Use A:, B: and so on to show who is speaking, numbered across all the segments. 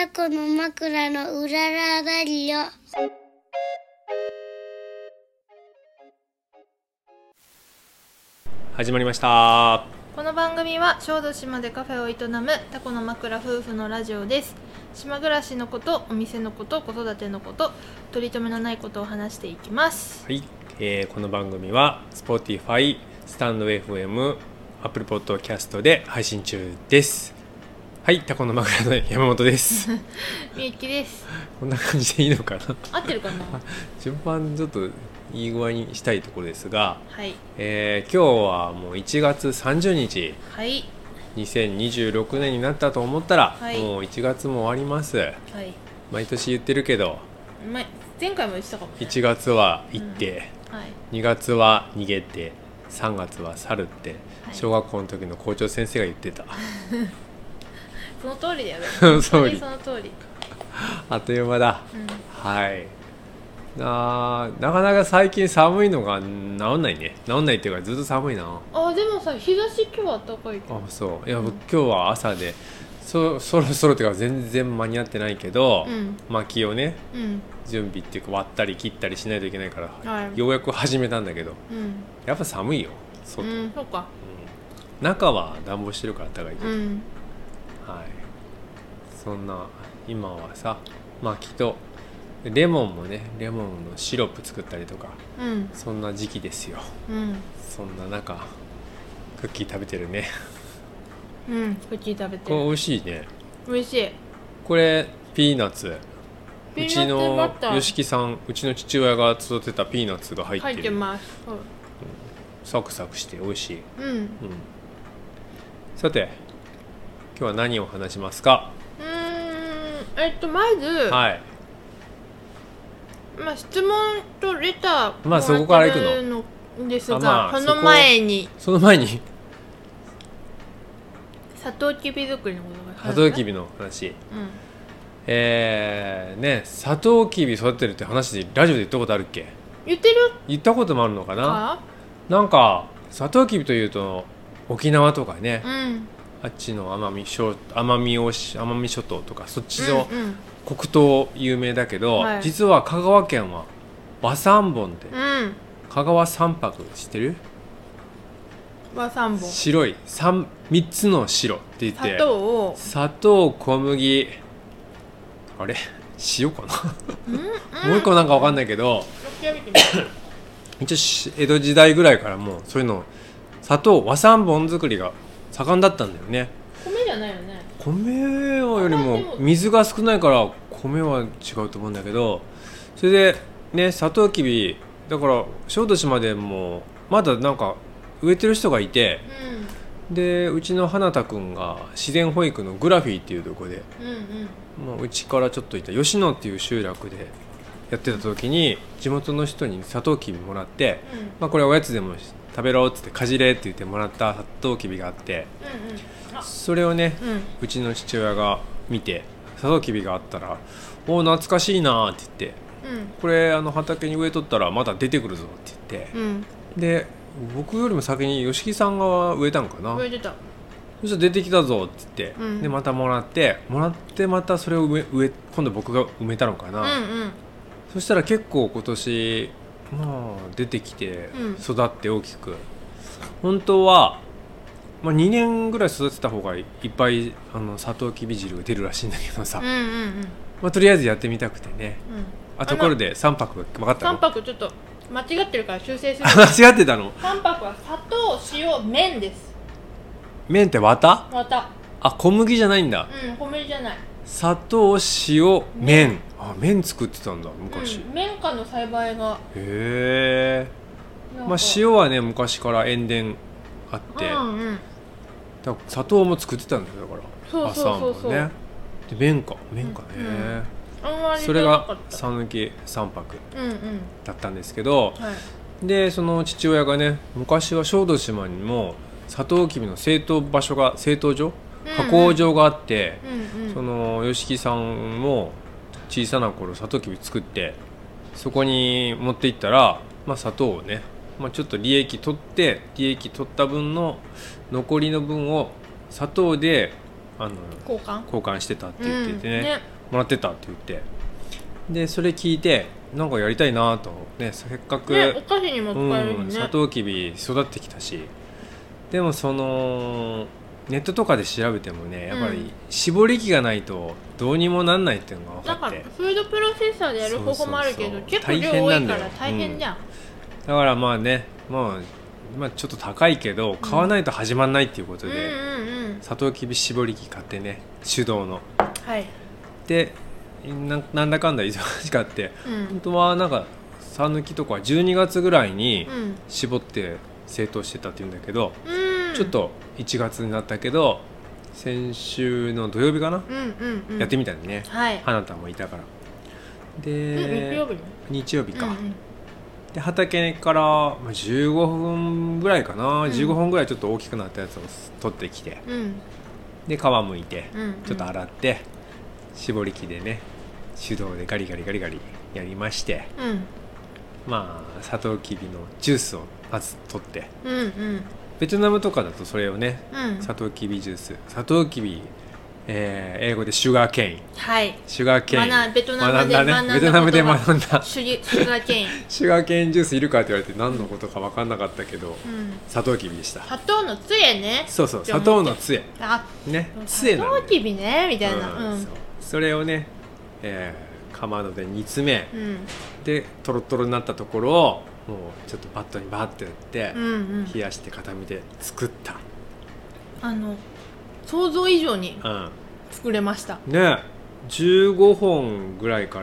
A: タコの枕のうららだりよ。
B: 始まりました。
C: この番組は小豆島でカフェを営むタコの枕夫婦のラジオです。島暮らしのこと、お店のこと、子育てのこと、取り留めのないことを話していきます。
B: はい、この番組は Spotify、スタンド FM、Apple Podcast で配信中です。はい、タコの枕の山本です。
C: みゆきです。
B: こんな感じでいいのかな。
C: 合ってるかな。
B: 順番ちょっといい具合にしたいところですが、
C: はい、
B: 今日はもう1月30日、
C: はい、
B: 2026年になったと思ったら、
C: はい、
B: もう1月も終わります。
C: はい、
B: 毎年言ってるけど、
C: 前回も言ってたかもね。
B: 1月は行って、
C: はい、
B: 2月は逃げて、3月は去るって、小学校の時の校長先生が言ってた。
C: その通りだよね。
B: その通り。
C: その通り。
B: あっという間だ。はい。なかなか最近寒いのが治んないね。治んないっていうかずっと寒いな。
C: あ、でもさ、日差し今日は暖かいけど。
B: あ、そう。いや、今日は朝でそろそろっていうか全然間に合ってないけど、薪をね、準備っていうか割ったり切ったりしないといけないから、ようやく始めたんだけど、やっぱ寒いよ外。
C: そうか。
B: 中は暖房してるから暖かいけど、はい。そんな今はさ、薪とレモンもね、レモンのシロップ作ったりとか、そんな時期ですよ。そんな中クッキー食べてるね。
C: クッキー食べてる。
B: これ美味しいね。
C: 美味しい。
B: これピーナッツ。
C: うちの
B: 吉木さん、うちの父親が育てたピーナッツが入ってる。
C: 入ってます。
B: サクサクして美味しい。さて今日は何を話しますか。
C: まず、
B: はい、
C: 質問とレター
B: そこから行く
C: のですが、その前にサトウキビ作りのことが、
B: サトウキビの話、ね、サトウキビ育てるって話でラジオで言ったことあるっけ。
C: 言
B: ったこともあるのかな。なんかサトウキビというと沖縄とかね、あっちの奄美諸島とかそっちの黒糖有名だけど、実は香川県は和三盆で、香川三白知ってる？
C: 和三盆、
B: 白い3つの白って言って、砂糖、小麦、あれ塩かなもう一個なんか分かんないけど、一応江戸時代ぐらいからもうそういうの砂糖和三盆作りが盛んだったんだよね。
C: 米じゃないよね。
B: 米よりも水が少ないから米は違うと思うんだけど、それでね、サトウキビだから小豆島でもまだなんか植えてる人がいて、でうちの花田くんが自然保育のグラフィーっていうところで、うちからちょっといた吉野っていう集落でやってた時に地元の人にサトウキビもらって、これおやつでも食べろっつってかじれって言ってもらったサトウキビがあって、それをね、うちの父親が見てサトウキビがあったら「お懐かしいな」って言って「これ畑に植えとったらまだ出てくるぞ」って言って、で僕よりも先に吉木さんが植えたんかな。
C: 植えてた。
B: そしたら出てきたぞって言って、でまたもらってまたそれを今度僕が埋めたのかな。そしたら結構今年出てきて育って大きく、本当は、2年ぐらい育てた方がいっぱいサトウキビ汁が出るらしいんだけどさ、とりあえずやってみたくてね。ところで3泊分かったの？
C: 3泊ちょっと間違ってるから修正する。
B: 間違ってたの
C: 3泊は砂糖、塩、麺です。
B: 麺って綿？小麦じゃないんだ。
C: 小麦じゃない。
B: 砂糖、塩、麺。麺作ってたんだ昔。
C: 綿花の栽培が。
B: へえ。塩はね昔から塩田あって、だから砂糖も作ってたんだよ。だから朝もね。で麺かね。それが讃岐3泊だったんですけど、でその父親がね、昔は小豆島にもサトウキビの製糖所、加工場があって、その吉木さんも小さな頃サトウキビ作ってそこに持っていったら、砂糖をね、ちょっと利益取った分の残りの分を砂糖で交換してたって言っててね、 もらってたって言って、でそれ聞いてなんかやりたいなとね、せっかく、
C: お菓子にも使えるしね、
B: サトウキビ育ってきたし、でもそのネットとかで調べてもねやっぱり絞り器がないとどうにもなんないっていうのが分
C: だか
B: かって、
C: らフードプロセッサーでやる方法もあるけど、
B: そうそうそう
C: 結構量多いから大変じゃん、
B: だからまあね、まあちょっと高いけど買わないと始まんないっていうことで、サトウキビ絞り器買ってね、手動の、
C: はい、
B: でなんだかんだ忙しかって、本当はなんかさぬきとか12月ぐらいに絞って製糖してたっていうんだけど、ちょっと1月になったけど先週の土曜日かな、やってみたんでね、花田もいたからで、日曜日か、で畑から15分ぐらいかな、15分ぐらいちょっと大きくなったやつを取ってきて、で皮むいて、ちょっと洗って絞り器でね手動でガリガリやりまして、まあサトウキビのジュースをまず取って、ベトナムとかだとそれをね、サトウキビジュース、サトウキビ、英語でシュガーケイン、シュガーケイン
C: ベトナムで学んだシュガーケイン
B: シュガーケインジュースいるかって言われて何のことか分かんなかったけど、サトウキビでした。
C: 砂糖の杖ね、
B: そうそう、砂糖の杖ね、杖
C: サトウキビねみたいな、
B: それをね、かまどで煮詰め、でトロトロになったところをもうちょっとバットにバーってやって、冷やして固めて作った。
C: 想像以上に作れました、
B: ね。15本ぐらいから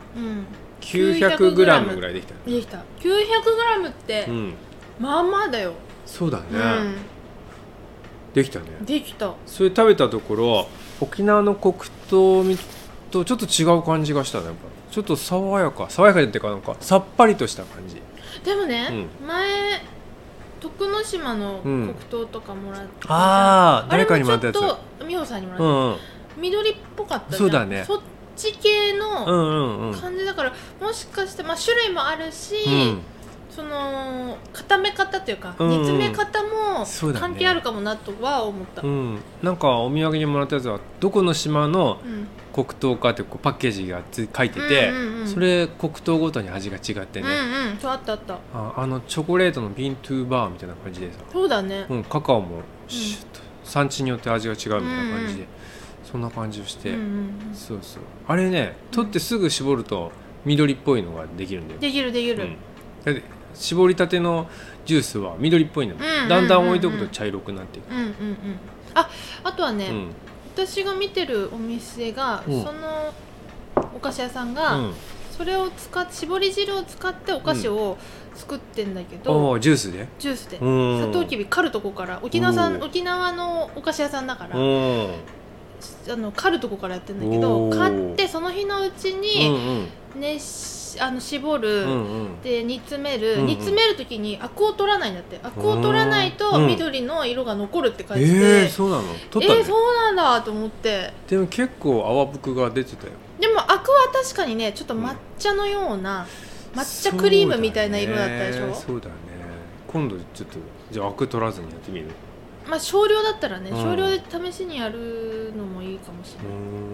B: 、900グラムぐらいできた。
C: できた。900グラムって、まあまあだよ。
B: そうだね、できたね。
C: できた。
B: それ食べたところ沖縄の黒糖とちょっと違う感じがしたね。やっぱちょっと爽やかっていうか、なんかさっぱりとした感じ。
C: でもね、前徳之島の黒糖とかもらって、
B: 誰かにもらったやつ、
C: あれもちょっと美穂さんにもらった、緑っぽかったじゃん。
B: そうだね。
C: そっち系の感じだから、もしかして、種類もあるし、その固め方というか、煮詰め方も関係あるかもなとは思った、
B: なんかお土産にもらったやつはどこの島の黒糖かってこうパッケージが書いてて、それ黒糖ごとに味が違ってね、
C: そうあったあった。
B: チョコレートのビントゥーバーみたいな感じでさ、
C: そうだね、
B: カカオも、産地によって味が違うみたいな感じで、そんな感じをして、そうそう、あれね、取ってすぐ絞ると緑っぽいのができるんだよ。
C: できる、
B: だって絞りたてのジュースは緑っぽいんだもん、だんだん置いとくと茶色くなっていく。
C: あとはね、私が見てるお店が、そのお菓子屋さんが、それを絞り汁を使ってお菓子を作ってんだけど、
B: ジュースで
C: サトウキビ刈るとこから、沖縄のお菓子屋さんだから、刈るとこからやってんだけど、買ってその日のうちに絞る、で煮詰める、煮詰める時にアクを取らないんだって。アクを取らないと緑の色が残るって書いてて、
B: そうなの？取ったね。
C: そうなんだと思って。
B: でも結構泡吹が出てたよ。
C: でもアクは確かにね、ちょっと抹茶のような、抹茶クリームみたいな色だったでしょ。
B: そうだね。今度ちょっとじゃあアク取らずにやってみる。
C: 少量だったらね、少量で試しにやるのもいいかもしれ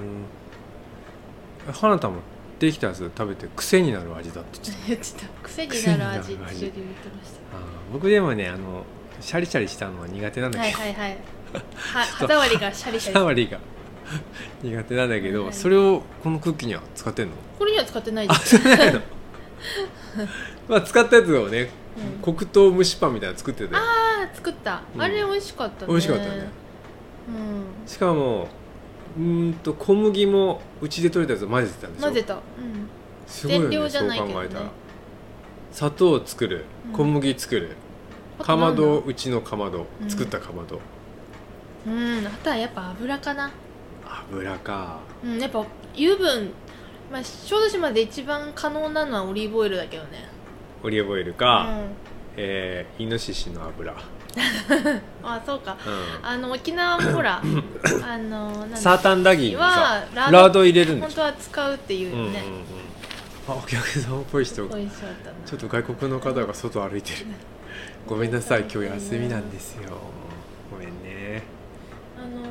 C: ない。
B: 花田もできたやつ食べて癖になる味だって
C: 言ってた。癖になる味って言ってました。
B: 僕でもね、シャリシャリしたのは苦手なんだけど、
C: 歯触りがシャリシャリ、
B: 歯触りが苦手なんだけど、それをこのクッキーには使ってんの？
C: これには使ってないです。
B: 使ってないの？使ったやつをね、黒糖蒸しパンみたいなの作ってたよ。
C: 作った。あれ美味しかったね。
B: 美味しかったね。しかも小麦もうちで採れたやつを混ぜてたんでしょ。
C: 混ぜた。
B: すごいよね、そう考えたら。砂糖を作る、小麦作る、かまど、うちのかまど、作ったかまど。
C: あとはやっぱ油かな。
B: 油か。
C: やっぱ油分、小豆島で一番可能なのはオリーブオイルだけどね。
B: オリーブオイルか、イノシシの油。
C: そうか。沖縄もほら
B: サータンダギーにさラード入れるんでしょ。
C: 本当は使うっていうよね。
B: お客さんっぽい人、ちょっと外国の方が外歩いてる。ごめんなさい、今日休みなんですよ。ごめんね。
C: 私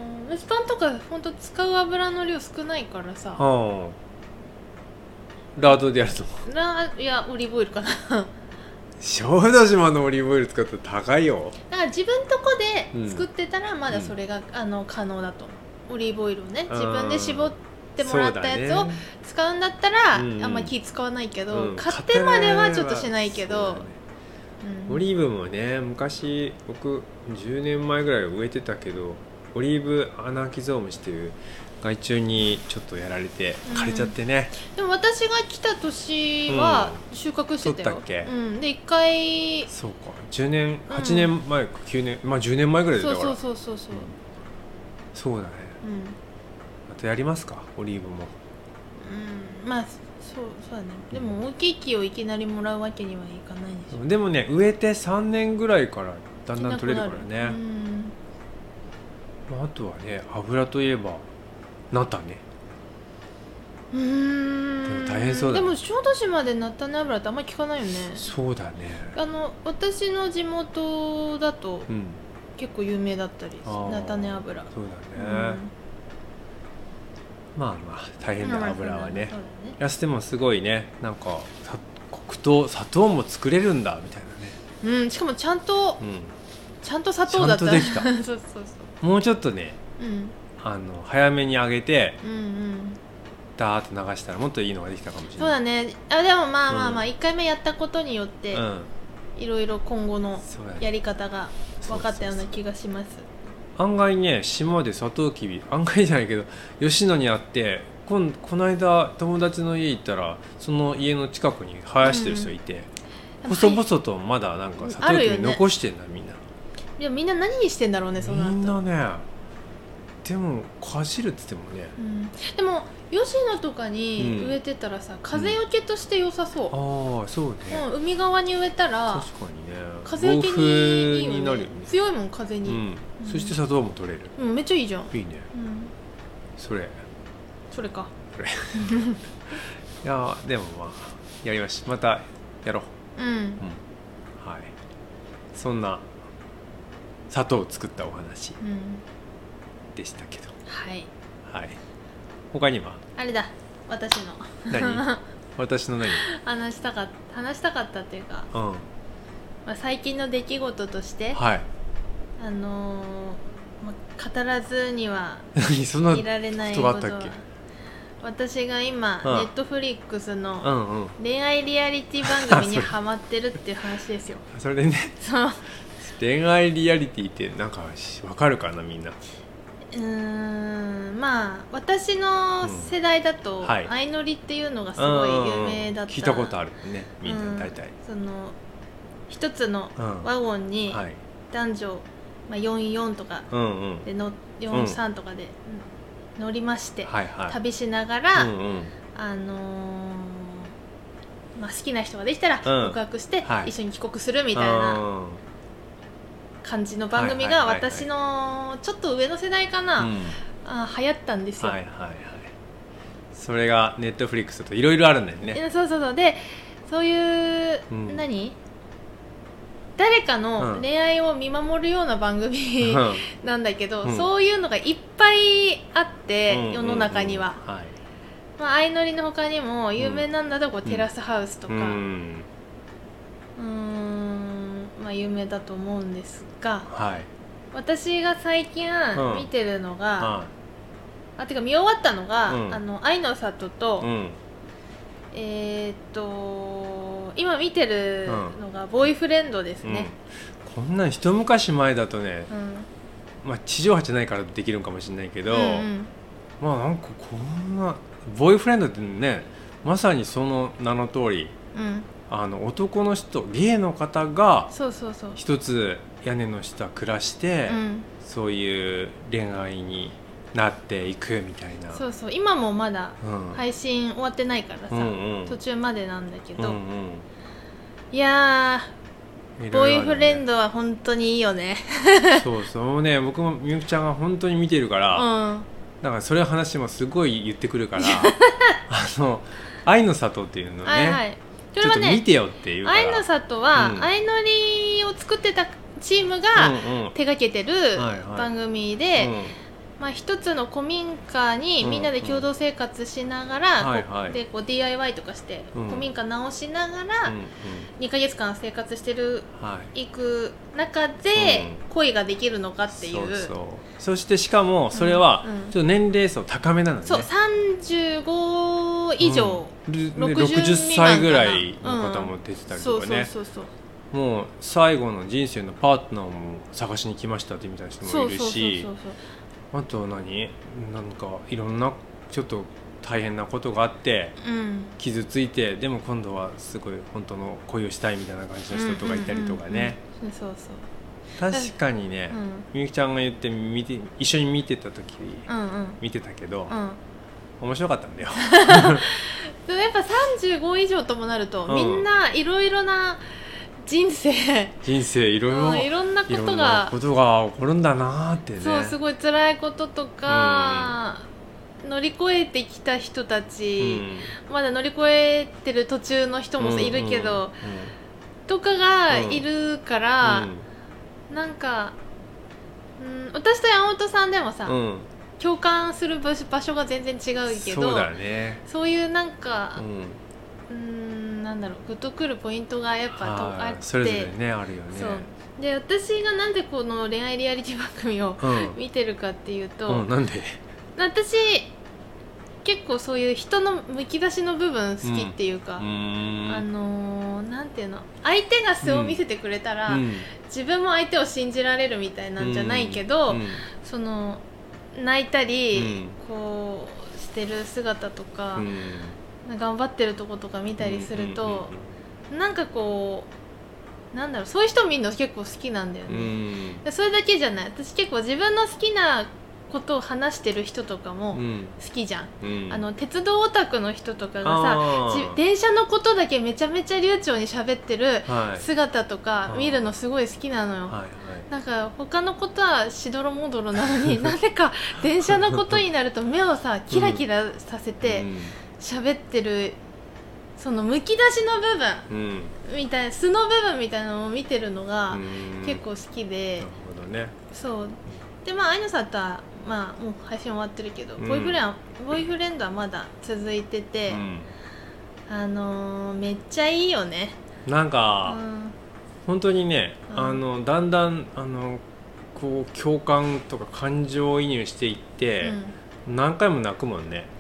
C: キパンとかほんと使う油の量少ないからさ、
B: はあ、ラードでやると
C: いやオリーブオイルかな
B: 小豆島のオリーブオイル使ったら高いよ。
C: だから自分とこで作ってたらまだそれが、可能だと思う。オリーブオイルをね自分で絞ってもらったやつを使うんだったら、あんま気使わないけど、買ってまではちょっとしないけど、
B: オリーブもね昔僕10年前ぐらい植えてたけど、オリーブアナキゾウムシっていう害虫にちょっとやられて枯れちゃってね、
C: でも私が来た年は収穫してたよ、
B: 取ったっけ、
C: で1回
B: そうか10年8年前か9年、まあ10年前ぐらいだから、
C: そう
B: そうだね、またやりますかオリーブも。
C: まあそうだね。でも大きい木をいきなりもらうわけにはいかないでしょ。
B: でもね植えて3年ぐらいからだんだん取れるからね。まあ、あとはね油といえばナタね。でも大変そうだね。
C: でも小豆島でナタネ油ってあんまり聞かないよね。
B: そうだね。
C: 私の地元だと結構有名だったりナタネ油。
B: そうだね、まあまあ大変な油はね。安でもすごいね、なんか黒糖砂糖も作れるんだみたいなね。
C: しかもちゃんと砂糖だった。
B: ちゃんとできた
C: そう
B: もうちょっとね、早めに揚げて、ダーッと流したらもっといいのができたかもしれない。
C: そうだね。でもまあ1回目やったことによっていろいろ今後のやり方が分かったような気がします。
B: 案外ね島でサトウキビ案外じゃないけど吉野にあって、この間友達の家行ったらその家の近くに生やしてる人いて、細々とまだなんかサトウキビ残してんだ、みんな。
C: いやみんな何にしてんだろうね、その後。
B: みんなね、でもかじるって言ってもね、
C: でも吉野とかに植えてたらさ、風よけとして良さそう。
B: ああそうね、
C: 海側に植えたら
B: 確かにね、
C: 風よけにいいよね。
B: になるよね。
C: 強いもん風に、
B: そして砂糖も取れる。
C: めっちゃいいじゃん。
B: いいね、それ
C: か
B: いやでもまあやりまし、またやろう。はい、そんな砂糖を作ったお話でしたけど、
C: はい、
B: 他には
C: あれだ、私の
B: 何私の何
C: 話したかったっていうか、最近の出来事として、語らずにはいられないことは、私が今ネットフリックスの恋愛リアリティ番組にハマってるっていう話ですよ。
B: それでね、恋愛リアリティってなんかわかるかな、みんな。
C: まあ私の世代だと相乗りっていうのがすごい有名だった。
B: 聞いたことあるね、みんな大体。
C: その一つのワゴンに男女、44とかで43とかで乗りまして、旅しながら好きな人ができたら告白して一緒に帰国するみたいな感じの番組が、私のちょっと上の世代かな、流行ったんですよ。
B: それがネットフリックスだといろいろあるんだよね。
C: そうで、そういう誰かの恋愛を見守るような番組なんだけど、そういうのがいっぱいあって、世の中には。相乗りの他にも有名なんだとテラスハウスとか、有名だと思うんですが、私が最近見てるのが、てか見終わったのが、愛の里と、今見てるのがボーイフレンドですね。
B: こんなん一昔前だとね、地上波じゃないからできるかもしれないけど、なんかこんなボーイフレンドってね、まさにその名の通り、男の人、ゲイの方が一つ屋根の下暮らして、そういう恋愛になっていくみたいな。今もまだ配信終わってないからさ、途中までなんだけど、いやー、ボーイフレンドは本当にいいよね。そうね、僕もみゆきちゃんが本当に見てるから、だからそれ話もすごい言ってくるから愛の里っていうのね、ちょっと見てよっていうから。愛の里は相乗りを作ってたチームが手掛けてる番組で、
C: まあ、一つの古民家にみんなで共同生活しながら、
B: はいはい、
C: でこう DIY とかして古民家直しながら2ヶ月間生活してる、いく中で恋ができるのかっていう、
B: そしてしかもそれはちょっと年齢層高めなのね、
C: そう35以上、
B: 60歳ぐらいの方も出てたりとかね、もう最後の人生のパートナーも探しに来ましたってみたいな人もいるし、あとなんかいろんなちょっと大変なことがあって、傷ついてでも今度はすごい本当の恋をしたいみたいな感じの人とかいたりとかね、確かにね、みゆきちゃんが言って一緒に見てた時、見てたけど、面白かったんだよ
C: でもやっぱ35以上ともなると、みんないろいろな人生
B: いろ
C: んなことが
B: 起こるんだなってね。
C: そうすごい辛いこととか、乗り越えてきた人たち、まだ乗り越えてる途中の人もいるけど、とかがいるから、なんか、私と山本さんでもさ、共感する場所が全然違うけど、そういうなんか、なんだろう、グッとくるポイントがやっぱあって、
B: それぞれねあるよね。
C: で私がなんでこの恋愛リアリティ番組を見てるかっていうと、
B: なんで
C: 私結構そういう人のむき出しの部分好きっていうか、なんていうの、相手が素を見せてくれたら、自分も相手を信じられるみたいなんじゃないけど、その泣いたり、こうしてる姿とか、頑張ってるとことか見たりすると、なんかこうなんだろう、そういう人見るの結構好きなんだよね。それだけじゃない、私結構自分の好きなことを話してる人とかも好きじゃん、鉄道オタクの人とかがさ、電車のことだけめちゃめちゃ流暢に喋ってる姿とか見るのすごい好きなのよ。なんか他のことはしどろもどろなのに、なぜか電車のことになると目をさキラキラさせて喋ってる、そのむき出しの部分みたいな、素の部分みたいなのを見てるのが結構好きで。
B: なるほどね。
C: そうで、まあ、あいのさんとは、まあ、もう配信終わってるけど、ボーイフレンドはまだ続いてて、めっちゃいいよね。
B: なんか、本当にね、だんだんこう共感とか感情移入していって、何回も泣くもんね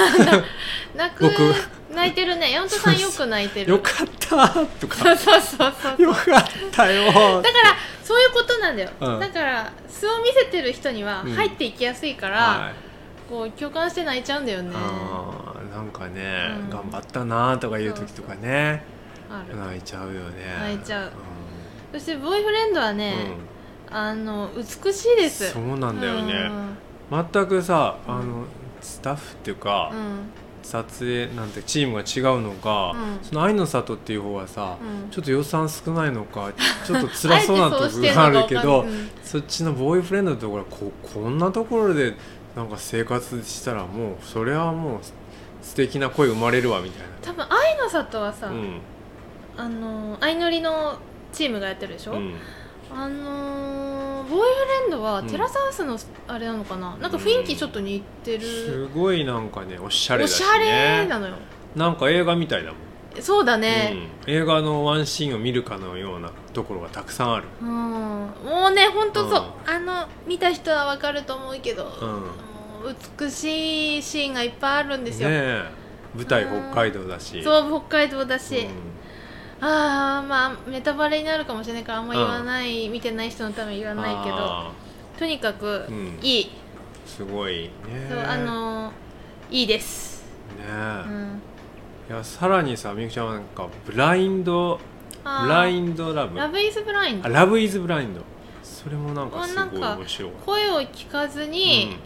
C: 泣いてるね。山本さんよく泣いてる。
B: よかったとか
C: そう
B: よかったよ。だ
C: からそういうことなんだよ、だから素を見せてる人には入っていきやすいから、こう共感して泣いちゃうんだよね。
B: なんかね、頑張ったなとかいう時とかね、泣いちゃうよね。
C: 泣いちゃう、そしてボーイフレンドはね、美しいです。
B: そうなんだよね、全くさ、スタッフっていうか、撮影なんてチームが違うのか、その愛の里っていう方はさ、ちょっと予算少ないのかちょっと辛そうなところがあるけどそっちのボーイフレンドのところはこんなところでなんか生活したらもうそれはもう素敵な恋生まれるわみたいな。
C: 多分愛の里はさ、相乗りのチームがやってるでしょ、ボーイフレンドはテラスハウスのあれなのかな、なんか雰囲気ちょっと似てる、
B: すごいなんかねおしゃれだしね。
C: おしゃれなのよ。
B: なんか映画みたいだもん。
C: そうだね、
B: 映画のワンシーンを見るかのようなところがたくさんある。
C: もうねほんとそう、見た人はわかると思うけど、美しいシーンがいっぱいあるんですよ。
B: 舞台北海道だし。
C: そう北海道だし、まあメタバレになるかもしれないからあんま言わない、見てない人のために言わないけど、とにかくいい、
B: すごいね。
C: そういいです
B: ね。いやさらにさ、みゆきちゃんはなんかブラインドラブ、
C: ラブイズブラインド、
B: ラブイズブラインド、それもなんかすごい面白い。
C: 声を聞かずに、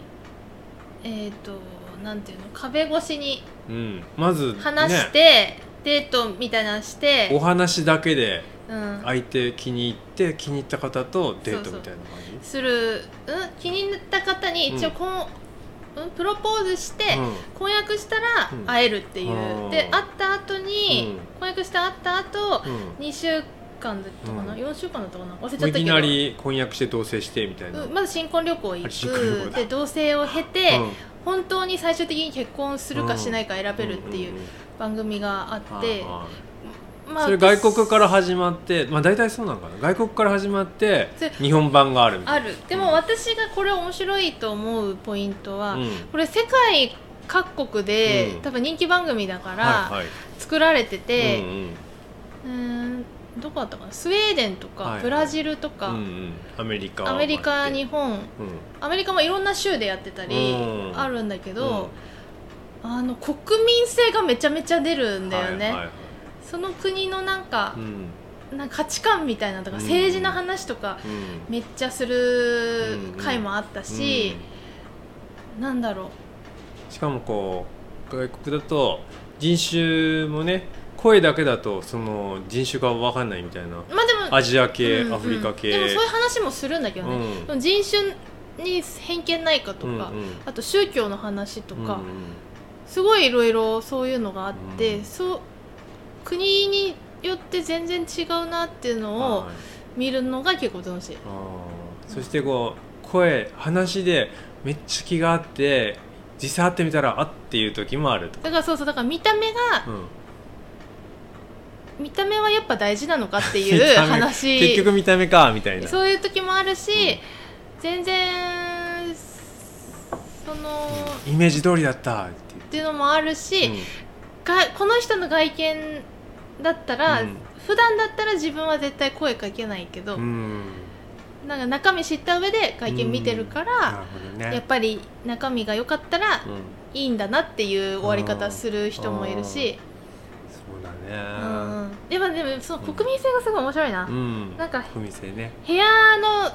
C: なんていうの、壁越しに
B: まず
C: 話して、デートみたいなのして、
B: お話だけで相手気に入って気に入った方とデートみたいな感じ
C: する、気に入った方に一応プロポーズして婚約したら会えるっていう、で会った後に婚約して会った後2週間だったかな、
B: うん
C: 4週間だったかな、忘れちゃったけど、
B: いきなり婚約して同棲してみたいな、
C: まず新婚旅行行
B: 新婚旅行だ
C: くで同棲を経て、
B: うん
C: 本当に最終的に結婚するかしないか選べるっていう番組があって、まあ、
B: それ外国から始まって、まあ大体そうなのかな、外国から始まって日本版があるみたいな。
C: ある。でも私がこれ面白いと思うポイントは、
B: うん
C: これ世界各国で、多分人気番組だから
B: はいはい
C: 作られてて、
B: うんうん
C: どこだったかな、スウェーデンとか、
B: はいはい
C: ブラジルとか、
B: うんうん、アメリカ
C: アメリカ、日本、
B: うん
C: アメリカもいろんな州でやってたり
B: うん
C: あるんだけど、国民性がめちゃめちゃ出るんだよね、
B: はいはいはい
C: その国のなんか
B: う、ん
C: なんか価値観みたいなのとか、
B: うん
C: 政治の話とか
B: うん
C: めっちゃする回もあったし、なんだろ
B: しかもこう外国だと人種もね、声だけだとその人種が分かんないみたいな、
C: う、まあでも
B: アジア系、
C: うんうん
B: アフリカ系、
C: でもそういう話もするんだけどね、
B: うん
C: でも人種に偏見ないかとか、
B: うんうん
C: あと宗教の話とか、
B: うんうん
C: すごいいろいろそういうのがあって、
B: うん
C: そう国によって全然違うなっていうのを
B: はい
C: 見るのが結構楽しい。
B: そしてこう声話でめっちゃ気があって実際会ってみたらあっていう時もあるとか、
C: だからだから見た目が、見た目はやっぱ大事なのかっていう
B: 見た目
C: 話、
B: 結局見た目かみたいな、
C: そういう時もあるし、
B: うん
C: 全然その、
B: イメージ通りだったって
C: っていうのもあるし、
B: 言って、
C: この人の外見だったら、
B: うん
C: 普段だったら自分は絶対声かけないけど、
B: うん
C: なんか中身知った上で外見見てるから、
B: なるほどね、
C: やっぱり中身が良かったら
B: うん
C: いいんだなっていう終わり方する人もいるし、
B: そうだ
C: うん
B: ね、
C: でもその国民性がすごい面白いな、
B: うん
C: なんか
B: 国民性ね、
C: 部屋の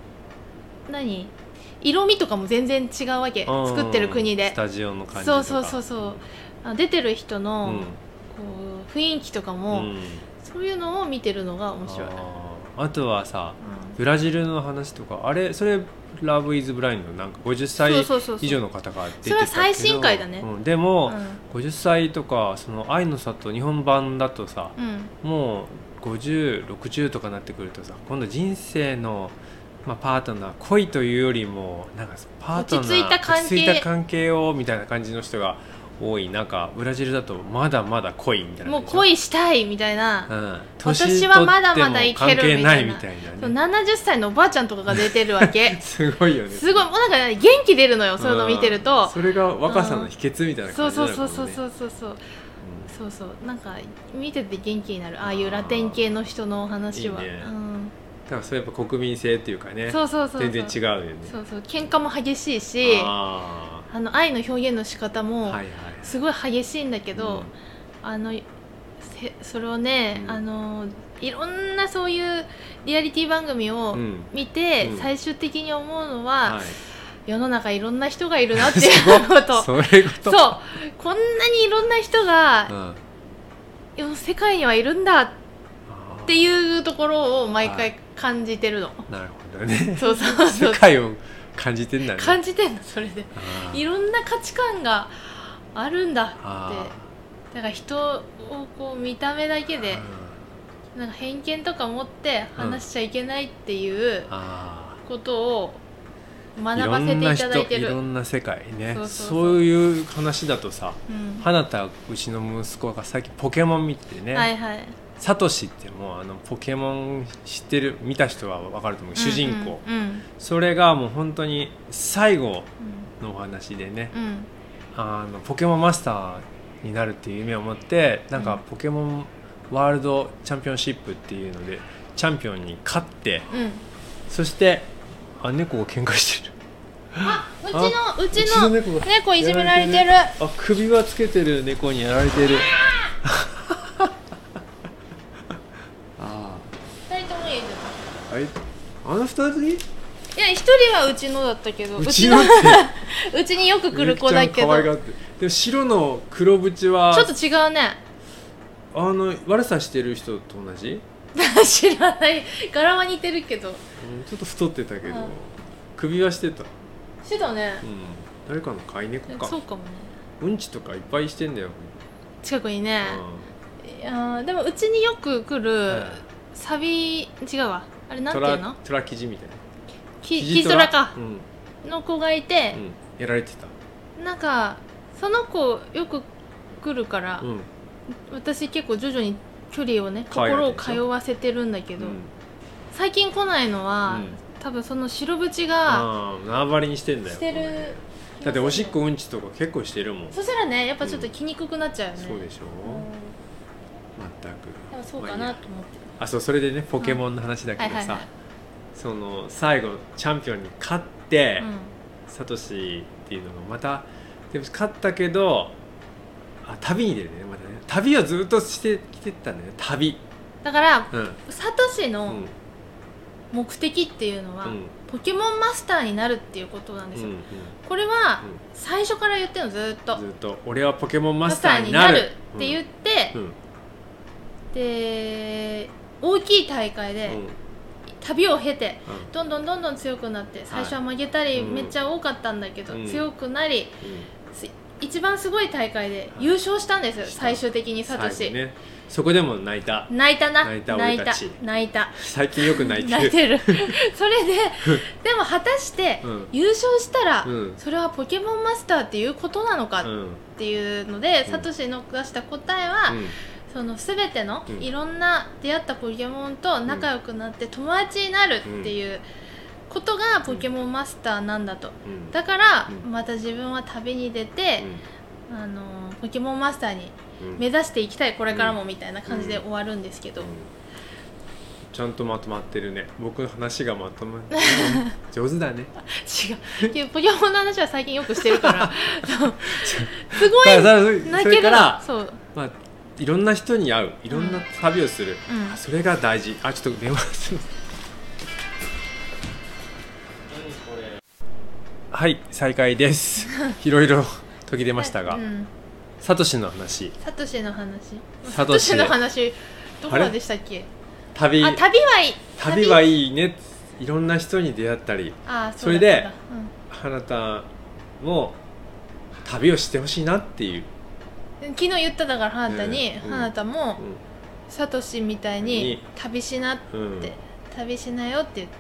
C: 色味とかも全然違うわけ、作ってる国で
B: ス。タジオの感じ
C: そう
B: とか、
C: そう出てる人の、
B: うん
C: こう雰囲気とかも、
B: うん
C: そういうのを見てるのが面白い。
B: あとはさ、
C: う
B: ブラジルの話とか、あれそれラブイズブラインドなんか50歳
C: そう
B: 以上の方が出てたけど、
C: それは最新回だね
B: うんでも、
C: ん
B: 50歳とかその愛の里日本版だとさ、
C: うん
B: もう5060とかなってくるとさ、今度人生の、まあ、パートナー、恋というよりもなんかパートナー
C: 落ち着いた関係
B: 落ち着いた関係をみたいな感じの人が多い中、ブラジルだとまだまだ恋みたいな
C: もう
B: 感じでしょ、
C: 恋したいみたいな、
B: うん、
C: 私はまだまだいけるみたいな
B: 年取っても関係ないみたい
C: そう
B: なね
C: 70歳のおばあちゃんとかが出てるわけ
B: すごいよね、
C: すごいもうなんか、元気出るのよ、そういうの見てる
B: うん
C: と。
B: それが若さの秘訣みたいな
C: そう
B: 感じなのかもね。
C: そうそうそうそうそうそうそうなんか見てて元気になる、ああいうラテン系の人の話は。
B: いいね
C: うん
B: だからそれやっぱ国民性っていうかね、
C: そうそうそうそう
B: 全然違うよね。
C: そうそう喧嘩も激しいし、
B: あ
C: 愛の表現の仕方
B: ー
C: も
B: はいはい、
C: すごい激しいんだけど、それをね、
B: うん
C: いろんなそういうリアリティ番組を
B: うん
C: 見て、
B: うん
C: 最終的に思うのは、
B: はい、
C: 世の中いろんっ人がいるなっていうこと
B: そういうこと。
C: そうこんなにいろんな人が
B: うん、
C: 世界にはいるんだっ
B: あ
C: ていうところを毎
B: は
C: 回感じてるの、
B: ーなるほどね。
C: そうそうそう
B: 世界を感じてんだね。
C: 感じてんのそれで
B: あー
C: いろんな価値観があるんだって
B: あ
C: だから人をこう見た目だけでなんか偏見とか持って話しちゃいけないっていう
B: あ
C: ことを
B: ー
C: 学ばせていただいてる。
B: いろんな世界ね。
C: そうそうそう
B: そういう話だとさ、
C: うん
B: 花田うちの息子が最近ポケモン見てね、
C: はいはい
B: サトシってもうポケモン知ってる見た人は分かると思う、主人公、
C: うんうん
B: それがもう本当に最後のお話でね、
C: うん
B: ポケモンマスターになるっていう夢を持ってなんかポケモンワールドチャンピオンシップっていうのでチャンピオンに勝って、
C: うん
B: そして猫が喧嘩してる。
C: うちの猫いじめられてる。
B: あ、首輪つけてる猫にやられてる。あ
C: 二人ともいいじ
B: あ、はい、あの二人
C: ゃん。いや一人はうちのだったけど、
B: うちのって
C: うちによく来る子だけど、
B: 可愛がって。でも白の黒縁は
C: ちょっと違うね。
B: 悪さしてる人と同じ、
C: 知らない。柄は似てるけど。
B: ちょっと太ってたけど、
C: うん
B: 首輪してた、
C: してたね。
B: 誰かの飼い猫か。
C: そうかもね。
B: うんちとかいっぱいしてんだよ、
C: 近くにね。
B: う
C: いやでもうちによく来るサビ違うわ、あれなんていうの、
B: トラキジみたいな
C: キトラか、
B: うん
C: の子がいて、
B: やられてた。
C: なんかその子よく来るから、私結構徐々に距離をね、心を通わせてるんだけど、最近来ないのは、多分その白縁が
B: 縄張りにしてんだよ。
C: してる。
B: だっておしっこうんちとか結構してるもん。
C: そしたらね、やっぱちょっと来にくくなっちゃうよね。
B: そうでしょ。全く。
C: でもそうかなと思ってる。
B: あ、そう、それでね、ポケモンの話だけどさ、その最後チャンピオンに勝って、サトシっていうのがまたでも勝ったけど、旅に出るね、またね。旅をずっとしてきてたんだよね。旅
C: だから、サトシの目的っていうのは、ポケモンマスターになるっていうことなんですよ。これは最初から言ってるの、ずっと
B: 俺はポケモンマスターになる
C: って言って、で大きい大会で、旅を経て、どんどん強くなって、最初は負けたりめっちゃ多かったんだけど、強くなり、一番すごい大会で優勝したんですよ、最終的にサトシ。
B: そこでも泣いた
C: 俺たち。
B: 最近よく泣いてる。
C: 泣いてるそれででも果たして優勝したら、それはポケモンマスターっていうことなのかっていうので、サトシの出した答えは、その全てのいろんな出会ったポケモンと仲良くなって友達になるっていうことがポケモンマスターなんだと。だからまた自分は旅に出て、ポケモンマスターに目指していきたい、これからもみたいな感じで終わるんですけど、
B: ちゃんとまとまってるね。僕の話がまとまって上手だね。
C: 違う、ポケモンの話は最近よくしてるからすごい泣けるな。
B: まあいろんな人に会う、いろんな旅をする、それが大事。ちょっと電話するはい、再開ですいろいろ途切れましたが、サトシの話どこまでしたっけ。旅はいいね。いろんな人に出会ったり、それであなたも旅をしてほしいなっていう。
C: 昨日言っただから、花田もサトシみたいに旅しなって、旅しなよって言って、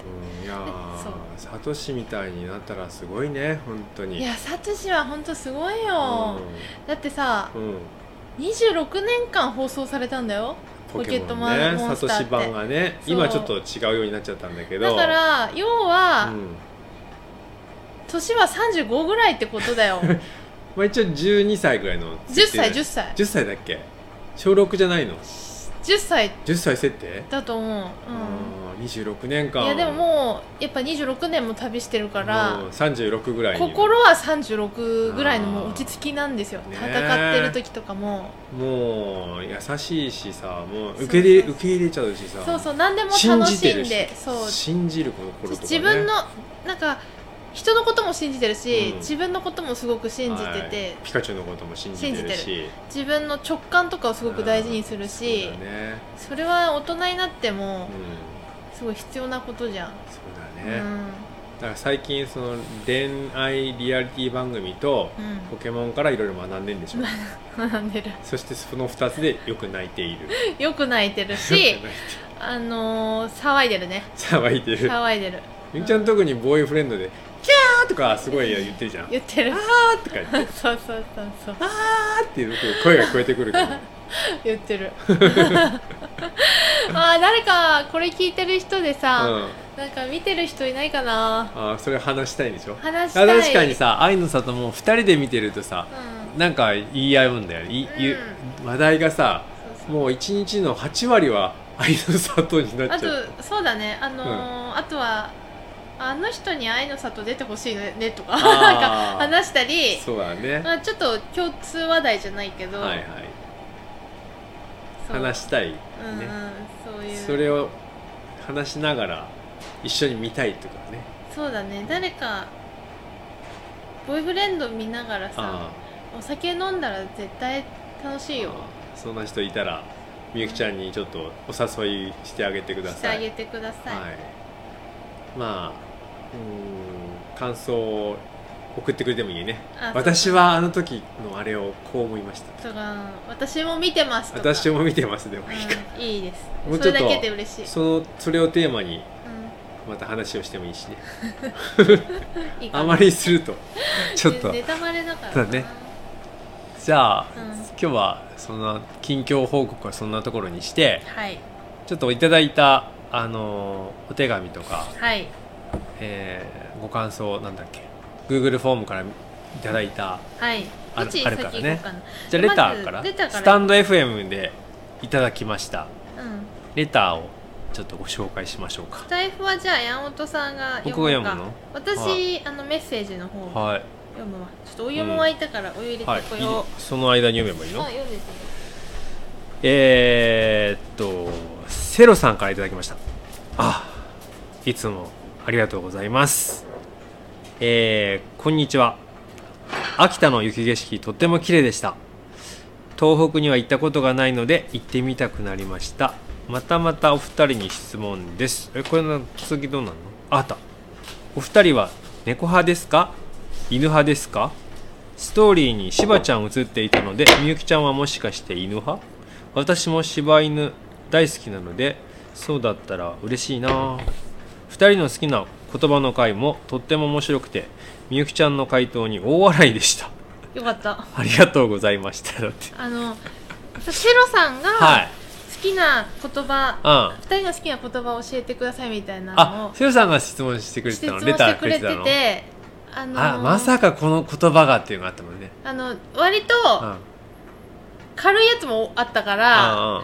B: いやサトシみたいになったらすごいね、本当に。
C: いや、サトシは本当すごいよ。だってさ、26年間放送されたんだよ、ポケットモンスターって。
B: サトシ版がね、今ちょっと違うようになっちゃったんだけど、
C: だから要は、年は35ぐらいってことだよ
B: まあ一応12歳ぐらいの10歳だっけ。小6じゃないの。10歳設定
C: だと思う。
B: 26年間。
C: いやでももうやっぱ26年も旅してるから
B: 36ぐらいに、
C: 心は36ぐらいのもう落ち着きなんですよ。戦ってる時とかも
B: もう優しいしさ、もう受け入れちゃうしさ、
C: そう何でも楽しんで、
B: 信じる心とかね、
C: 自分のなんか人のことも信じてるし、自分のこともすごく信じてて、
B: ピカチュウのことも信じてるし、
C: 自分の直感とかをすごく大事にするし、それは大人になってもすごい必要なことじゃん。
B: そうだね。だから最近その恋愛リアリティ番組とポケモンからいろいろ学んでんでしょ。
C: 学んでる。
B: そしてその2つでよく泣いている。
C: よく泣いてるし、騒いでるね。
B: 騒いでる。みんちゃん特にボーイフレンドでキャーとかすごい言ってるじゃん。
C: 言ってる。
B: あーとか言って。
C: そう。
B: あーっていう声が聞こえてくるけど。
C: 言ってる。誰かこれ聞いてる人でさ、なんか見てる人いないかな。それ話したいんでしょ。話したい。確かにさ、愛の里も2人で見てるとさ、なんか言い合うんだよ。話題がさ、もう1日の8割は愛の里になっちゃう。 そうだね。あとはあの人に愛の里出てほしいねとかなんか話したり、
B: そうだね。
C: ちょっと共通話題じゃないけど、
B: 話したいね。それを話しながら一緒に見たいとかね。そうだね。
C: 誰かボーイフレンド見ながらさ、お酒飲んだら絶対楽しいよ。
B: そんな人いたらみゆきちゃんにちょっとお誘いしてあげてください。まあ感想を送ってくれてもいいね。
C: あ
B: 私はあの時のあれをこう思いました
C: とか私も見てますとか
B: 私も見てますでもいいか、
C: いいです
B: もうちょっと
C: それだけで嬉しい、
B: それをテーマにまた話をしてもいいしね
C: いいかな
B: あまりするとちょっと
C: ネタバレだからな
B: そうだね。じゃあ、
C: うん
B: 今日はそんな近況報告はそんなところにして、
C: はい
B: ちょっといただいたお手紙とか、
C: はい
B: ご感想なんだっけ Google フォームからいただいた
C: はいどっち
B: あるからね
C: 先行こうかな。
B: じゃあレターから
C: まずレターから
B: スタンド FM でいただきました
C: うん
B: レターをちょっとご紹介しましょうか。
C: スタイフはじゃあ山本さんが読
B: 僕
C: むか。
B: が読むの
C: 私、メッセージの方を
B: はい
C: 読むわ。ちょっとお湯も沸いたからお湯入れて
B: はい
C: こよう。
B: その間に読めばいいの。
C: 読んでて。
B: セロさんからいただきました。いつもありがとうございます。こんにちは。秋田の雪景色とっても綺麗でした。東北には行ったことがないので行ってみたくなりました。またまたお二人に質問です。これの次どうなの？あった。お二人は猫派ですか？犬派ですか？ストーリーにしばちゃん映っていたので、みゆきちゃんはもしかして犬派？私も柴犬大好きなので、そうだったら嬉しいな。二人の好きな言葉の回もとっても面白くて、みゆきちゃんの回答に大笑いでした。
C: よかった。
B: ありがとうございました。だって
C: セロさんが
B: はい
C: 好きな言葉、二人の好きな言葉を教えてくださいみたいなのを
B: セロさんが質問してくれて
C: 質問
B: たの、レタ
C: してくれ
B: ーくれてたの。
C: てて、
B: まさかこの言葉がっていうのがあったもんね。
C: 割と軽いやつもあったから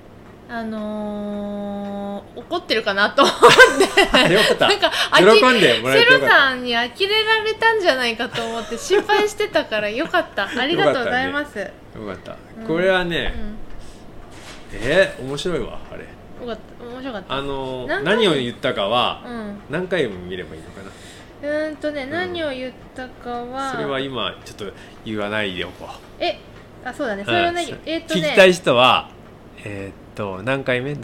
C: 怒ってるかなと思って
B: よかった。
C: なんか
B: 喜んでもらえ
C: セロ
B: てよかった。
C: さんに呆れられたんじゃないかと思って心配してたからよかったありがとうございます。
B: よかった。これはね、面白いわあれ。
C: よかった面白かった
B: 何を言ったかは
C: うん
B: 何回も見ればいいのかな。
C: 何を言ったかは
B: それは今ちょっと言わないでおこう。
C: そうだねそれは何
B: 聞きたい人は何回目？う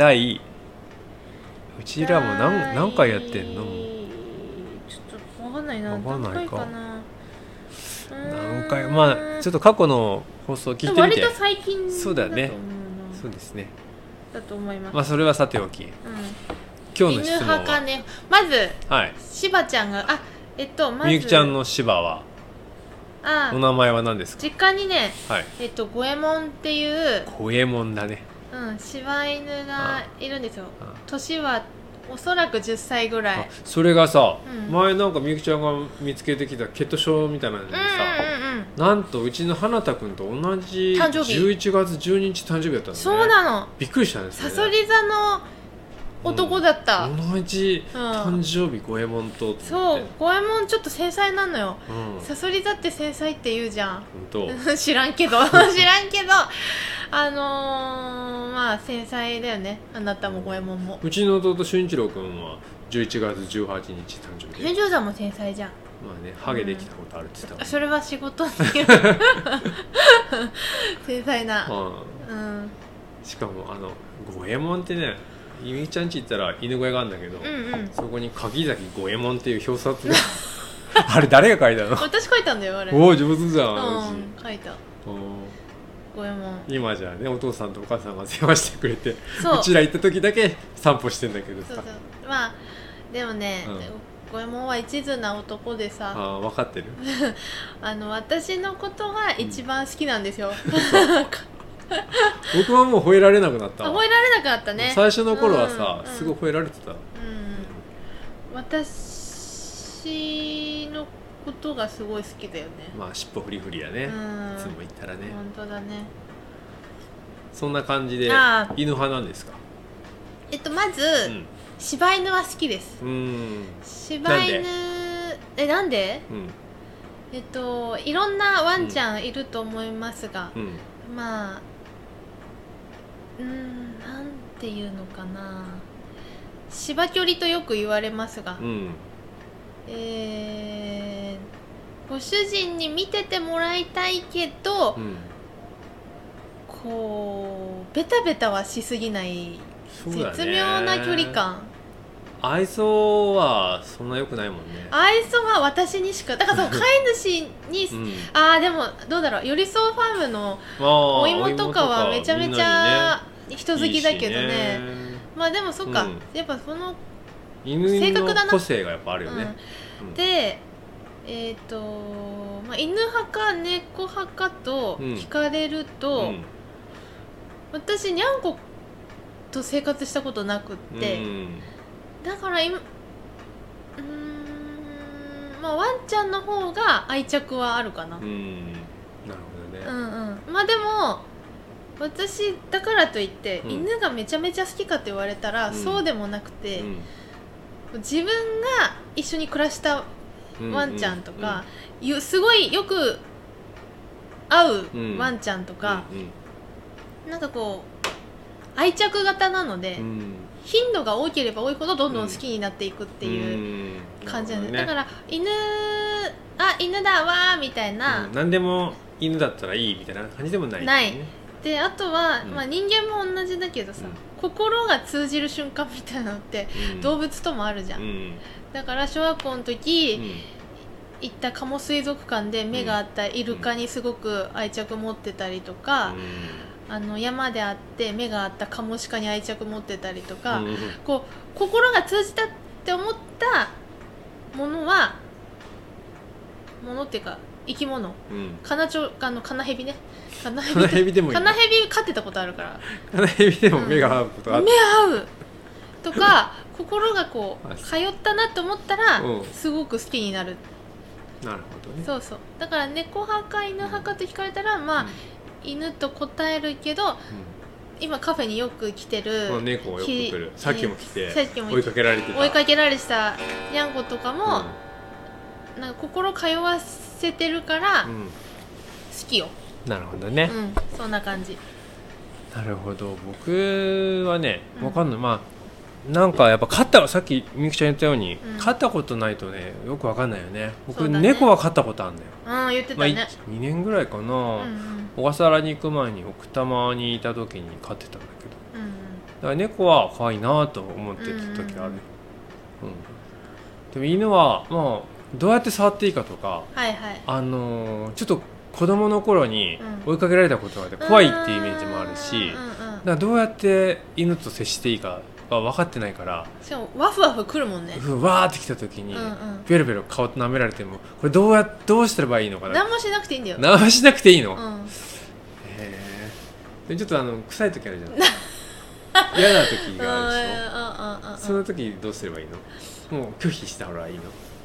B: ちらも何回やってんの？
C: ちょっと分かんないな。
B: 分かんないか
C: 何回な。
B: 何回ちょっと過去の放送聞いてみて。
C: 割と最近
B: そうだよね
C: と思うな。
B: そうですね。
C: だと思います。
B: それはさておき、今日の
C: 犬
B: 質問は
C: 派かね。まず
B: はい。
C: しばちゃんがまず
B: みゆきちゃんの芝はお名前は何ですか？
C: 実家にね
B: はい。
C: 五右衛門っていう
B: 五右衛門だね。
C: 柴犬がいるんですよ。年はおそらく10歳ぐらい。
B: それがさ、
C: うん
B: 前なんかみゆきちゃんが見つけてきたケットショーみたいなのにさ、なんとうちの花田くんと同じ
C: 誕生日
B: 11月12日誕生日だったのね。
C: そうなの。
B: びっくりしたんです
C: さ
B: ね。
C: そり座の男だった。
B: 同じ誕生日五右衛門とって。
C: そう五右衛門ちょっと繊細なのよ。
B: うん。
C: さそり座って繊細って言うじゃん。
B: 本
C: 知らんけど知らんけど繊細だよね。あなたも五右衛門も。
B: 当。うちの弟俊一郎くんは11月18日誕生日で。
C: 天井座も繊細じゃん。
B: ハゲできたことあるって言ってた。
C: それは仕事に繊細な。
B: しかも五右衛門ってね、ゆみちゃんち行ったら犬小屋があるんだけど、そこに柿崎五右衛門っていう表札があれ誰が書いたの？
C: 私書いたんだよあれ。
B: おお上手じゃん。
C: 書いた。五右衛門。
B: 今じゃねお父さんとお母さんが世話してくれて、う
C: そう
B: ちら行った時だけ散歩してんだけどさ。
C: でもね、五右衛門は一途な男でさ、
B: 分かってる。
C: 私のことが一番好きなんですよ。
B: 僕はもう吠えられなくなったわ。
C: 覚えられなくなったね。
B: 最初の頃はさ、すごい吠えられてた。
C: 私のことがすごい好きだよね。
B: 尻尾フリフリやね。いつも言ったらね。
C: 本当だね。
B: そんな感じで犬派なんですか？
C: まず柴犬は好きです。柴犬なんで？いろんなワンちゃんいると思いますが、なんていうのかな、柴距離とよく言われますが、ご主人に見ててもらいたいけど、こうベタベタはしすぎない、絶妙な距離感。
B: 愛想はそんな良くないもんね。
C: 愛想は私にしかだからその飼い主に、ああでもどうだろう、寄り添うファームのお芋とかはめちゃめちゃ人好きだけどね。まあでもそっか、やっぱその
B: 犬の個性がやっぱあるよね。
C: でまあ、犬派か猫派かと聞かれると、私にゃんこと生活したことなくって、だからまあワンちゃんの方が愛着はあるかな。
B: なるほどね。
C: まあでも私だからといって、犬がめちゃめちゃ好きかって言われたら、そうでもなくて、自分が一緒に暮らしたワンちゃんとか、すごいよく会うワンちゃんとか、なんかこう愛着型なので、頻度が多ければ多いほどどんどん好きになっていくっていう感じなんです、だから犬だわーみたいな、
B: 何でも犬だったらいいみたいな感じでもない、
C: ないで、あとは、まあ、人間も同じだけどさ、心が通じる瞬間みたいなのって動物ともあるじゃん、だから小学校の時、行った加茂水族館で目が合ったイルカにすごく愛着持ってたりとか、山で会って目が合ったカモシカに愛着持ってたりとか、こう心が通じたって思ったものっていうか生き物、カナヘビね、カナヘビでもいい、カナヘビ飼ってたことあるから、
B: カナヘビでも目が合うことある、
C: 目合うとか心がこう通ったなって思ったらすごく好きになる。
B: なるほどね。
C: そうそう、だから猫派か犬派かと聞かれたら、まあ、犬と答えるけど、今カフェによく来てる
B: 猫もよく来る、さっきも来て
C: 追いかけられてたにゃんことかも、なんか心通わせてるから好きよ。
B: なるほどね、
C: そんな感じ。
B: なるほど。僕はね、わかんない、まあなんかやっぱさっきみゆきちゃん言ったように、飼ったことないとねよくわかんないよね。僕猫は飼ったことあるんだよ。
C: 言ってたね。
B: 2年ぐらいかな、小笠原に行く前に奥多摩にいた時に飼ってたんだけど、だから猫は可愛いなと思ってた時ある。でも犬はまあどうやって触っていいかとか、ちょっと子供の頃に追いかけられたことがあって怖いっていうイメージもあるし、だからどうやって犬と接していいか分かってないから、
C: しかもワフワフくるもんね。
B: わーってきた時に、ベロベロ顔舐められてもこれどうしたらいいのかな。
C: 何もしなくていいんだよ。
B: 何もしなくていいの、でちょっと臭い時あるじゃん嫌な時があるでしょ。その時どうすればいいの？もう拒否した方がいいの？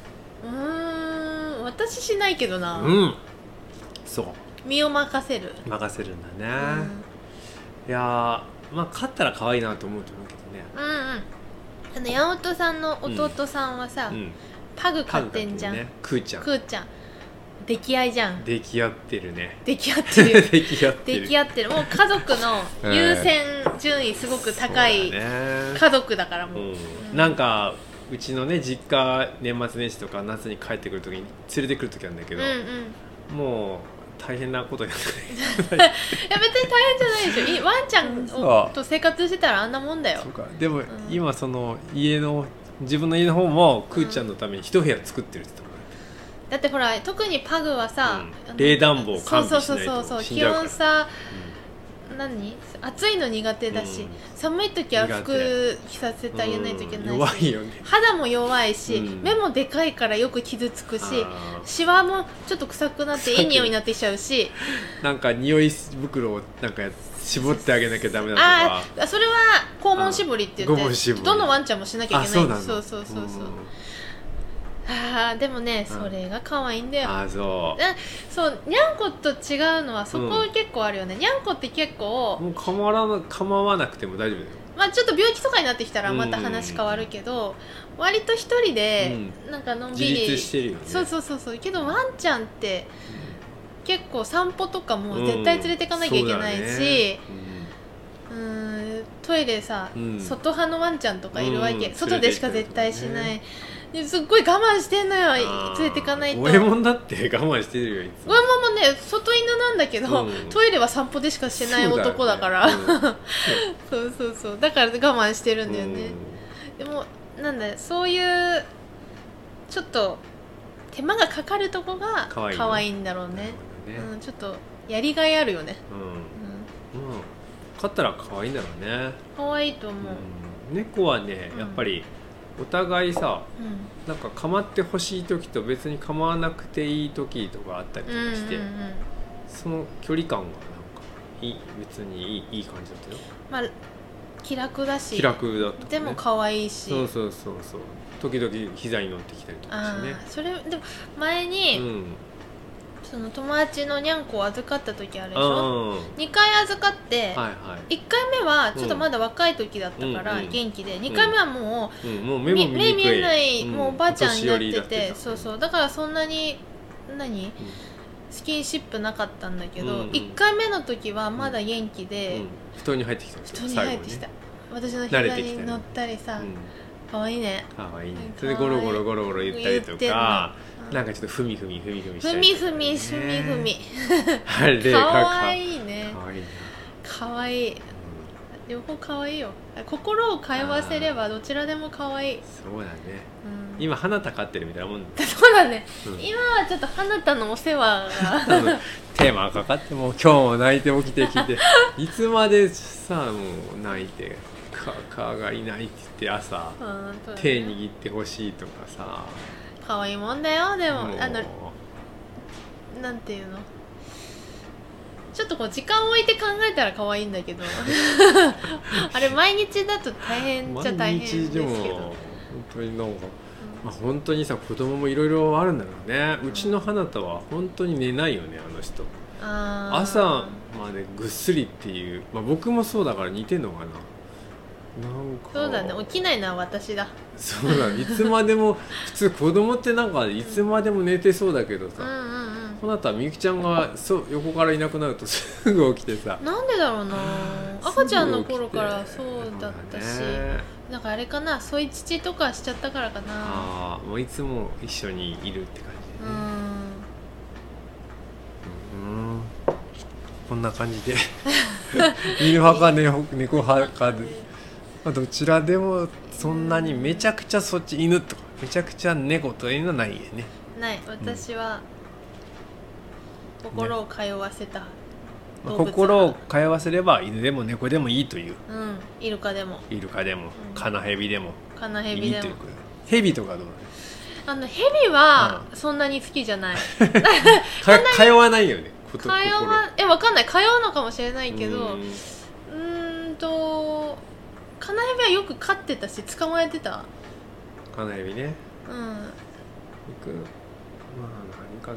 C: 私しないけどな。
B: そう、
C: 身を任せるん
B: だね。いやまあ飼ったら可愛いなと思うと思うけどね。
C: 山本さんの弟さんはさ、パグ飼ってんじゃん、
B: クーちゃん。
C: 出来合いじゃん。
B: 出来合ってるね。
C: 出来合ってる
B: 出来合ってる。
C: もう家族の優先順位すごく高い家族だからもう、
B: なんかうちのね実家年末年始とか夏に帰ってくる時に連れてくる時なんだけど、もう大変なことになっていや別
C: に大変じゃないでしょ。ワンちゃんと生活してたらあんなもんだよ。
B: そうか。でも、今その自分の家の方もクーちゃんのために一部屋作ってるって言ってたもんね。
C: だってほら特にパグはさ、
B: 冷暖房を完備しないと死んじゃうから。
C: 気温さ、暑いの苦手だし、寒い時は服着させてあげないといけないし、
B: 弱いよね。
C: 肌も弱いし、目もでかいからよく傷つくし、シワもちょっと臭くなっていい匂いになってきちゃうし、
B: なんか匂い袋をなんか絞ってあげなきゃダメだとか。
C: それは肛門絞りって言ってどのワンちゃんもしなきゃいけないんです。そうでもね、それが可愛いんだよ。そうにゃんこと違うのはそこ結構あるよね。にゃんこって結構
B: もう構わなくても大丈夫だよ。
C: まあちょっと病気とかになってきたらまた話変わるけど、割と一人でなんかのんびり
B: 自立してるよね。
C: そうけどワンちゃんって結構散歩とかも絶対連れてかなきゃいけないし、トイレさ、外派のワンちゃんとかいるわけ。外でしか絶対しない。すっごい我慢してんのよ、連れてかないと。
B: 五右衛門だって我慢してるよ。
C: 五右衛門もね外犬なんだけど、トイレは散歩でしかしてない男だから、そうだから我慢してるんだよね。でもなんだそういうちょっと手間がかかるとこが
B: 可愛い
C: 可愛いんだろうね。
B: ね、
C: うん、ちょっとやりがいあるよね。
B: うん、もう飼ったら可愛いんだろうね。
C: 可愛いと思う。
B: 猫はね、やっぱりお互いさ、なんか構ってほしい時と別に構わなくていい時とかあったりとかして、その距離感がなんか別にいい感じだったよ。
C: まあ気楽だし、
B: 気楽だった、ね、
C: でも可愛いし、
B: そう時々膝に乗ってきたりとかしてね。
C: それでも前に、その友達のにゃんこを預かった時あるでしょ。2回預かって、1回目はちょっとまだ若い時だったから元気で、2回目はもう目見えない、もうおばあちゃんになってて、そうだからそんなにスキンシップなかったんだけど、1回目の時はまだ元気で、
B: 布団に入ってきた。
C: 布団に入ってきた、私の膝に乗ったりさ、かわいいね。
B: かわいいね。それでゴロゴロ言ったりとか、なんかちょっとふみしたりとかね。あれ
C: かわいいね。
B: かわいいな。
C: かわいい。両方かわいいよ。心を通わせればどちらでもかわいい。
B: そうだね。今花田飼ってるみたいなもん。
C: そうだね。今はちょっと花田のお世話が
B: テーマがかかっても今日も泣いて起きてきていつまでさもう泣いてかがいないって言って朝手握ってほしいとかさ。
C: 可愛いもんだよ。でもなんていうの、ちょっとこう時間を置いて考えたら可愛いんだけどあれ毎日だと大変っちゃ大変ですけど、
B: 毎日でも本当になんか、本当にさ子供もいろいろあるんだろうね。うちの花田は本当に寝ないよね、あの人。朝までぐっすりっていう、僕もそうだから似てんのかな。なんか
C: そうだね、起きないのは私だ。
B: そうだ、いつまでも普通子供ってなんかいつまでも寝てそうだけどさ、この後みゆきちゃんが横からいなくなるとすぐ起きてさ。
C: なんでだろうな、赤ちゃんの頃からそうだったし、なんかあれかな、そういう父とかしちゃったからかな。
B: もういつも一緒にいるって感じでね。こんな感じで犬派か猫派かで、どちらでもそんなにめちゃくちゃそっち犬とかめちゃくちゃ猫というのはないよね。
C: ない。私は心を通わせた、
B: 心を通わせれば犬でも猫でもいいという、
C: イルカでも
B: カナヘビでも
C: いいという。
B: ヘビとかどう
C: なの？ヘビはそんなに好きじゃない
B: 通わないよね。
C: わかんない、通うのかもしれないけど、カナヘビはよく飼ってたし捕まえてた。
B: カナヘビね。
C: 何
B: か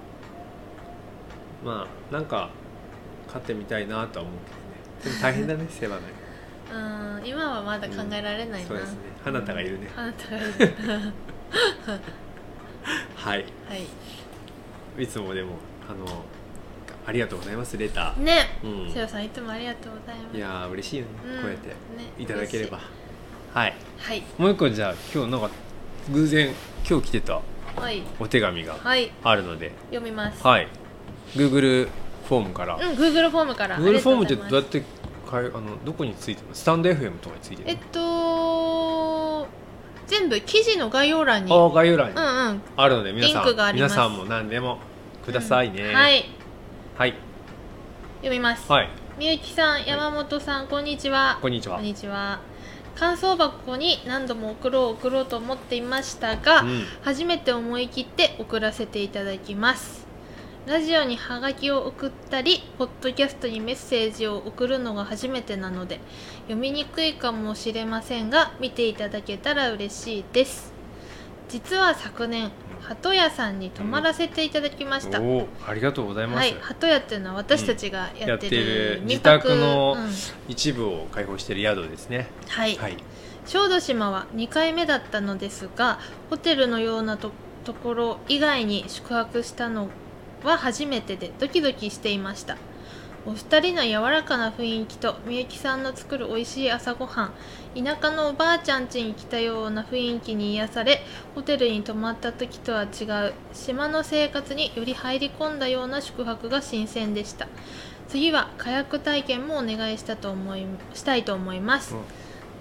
B: な、なんか飼ってみたいなとは思うけどね。でも大変だね世話ね。
C: 今はまだ考えられないな。
B: そうですね、花田がいるね。
C: 花田がいる
B: はい、いつもでもありがとうございます。レター
C: ね、瀬尾さんいつもありがとうございます。
B: いや嬉しいよね、こうやっていただければ。
C: も
B: う一個じゃあ今日なんか偶然今日来てたお手紙があるので
C: 読みます。
B: Google フォームから。
C: Google フォームから。
B: Google フォームってどうやってどこについてるの？スタンド FM とかについてる
C: の？全部記事の概要欄に
B: あるので、皆さんも何でもくださいね。読
C: みます。みゆきさん、山本さん、こんにちは。
B: こんにちは。
C: 感想箱に何度も送ろうと思っていましたが、初めて思い切って送らせていただきます。ラジオにハガキを送ったりポッドキャストにメッセージを送るのが初めてなので読みにくいかもしれませんが、見ていただけたら嬉しいです。実は昨年鳩屋さんに泊まらせていただきました。
B: ありがとうございます。
C: 鳩屋っていうのは私たちがやってる
B: 自宅の一部を開放している宿ですね。
C: 小豆島は2回目だったのですが、ホテルのようなところ以外に宿泊したのは初めてでドキドキしていました。お二人の柔らかな雰囲気とみゆきさんの作る美味しい朝ごはん、田舎のおばあちゃん家に来たような雰囲気に癒され、ホテルに泊まった時とは違う島の生活により入り込んだような宿泊が新鮮でした。次はカヤック体験もお願いしたいと思います。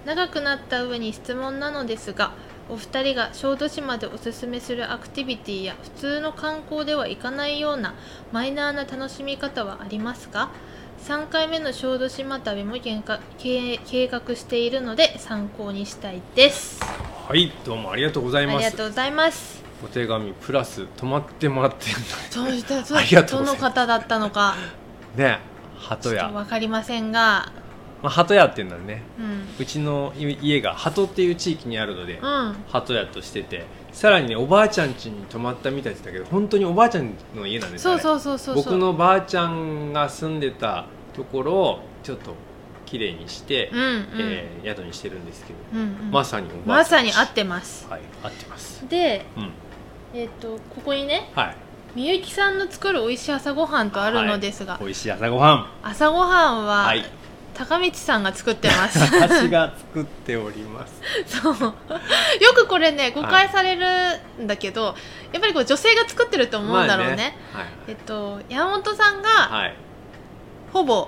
C: 長くなった上に質問なのですが、お二人が小豆島でおすすめするアクティビティや普通の観光では行かないようなマイナーな楽しみ方はありますか？3回目の小豆島旅も計画しているので参考にしたいです。
B: はい、どうもありがとうございます。
C: ありがとうございます。
B: お手紙プラス泊まってもらってる
C: そう
B: ありがとうございます。
C: どの方だったのか
B: ね、鳩屋、
C: ちょっと分かりませんが、
B: 鳩屋っていうのはね、
C: うん、
B: うちの家が鳩っていう地域にあるので、
C: うん、
B: 鳩屋としてて、さらにねおばあちゃん家に泊まったみたいでしたけど、本当におばあちゃんの家なんですよね。
C: そう
B: 僕のばあちゃんが住んでたところをちょっときれいにして、
C: うんうん、
B: 宿にしてるんですけど、
C: うんうん、
B: まさにおばあちゃん
C: まさに合ってます。
B: はい、合ってます。
C: で、
B: うん、
C: ここにね、
B: はい、
C: みゆきさんの作るおいしい朝ごはんとあるのですが、
B: はい、おいしい朝ごはん、
C: 朝ごはんは、
B: はい、
C: 高道さんが作ってます。
B: 私が作っております。
C: そうよくこれね誤解されるんだけど、はい、やっぱりこう女性が作ってると思うんだろうね。
B: まあね、
C: 山本さんが、はい、ほぼ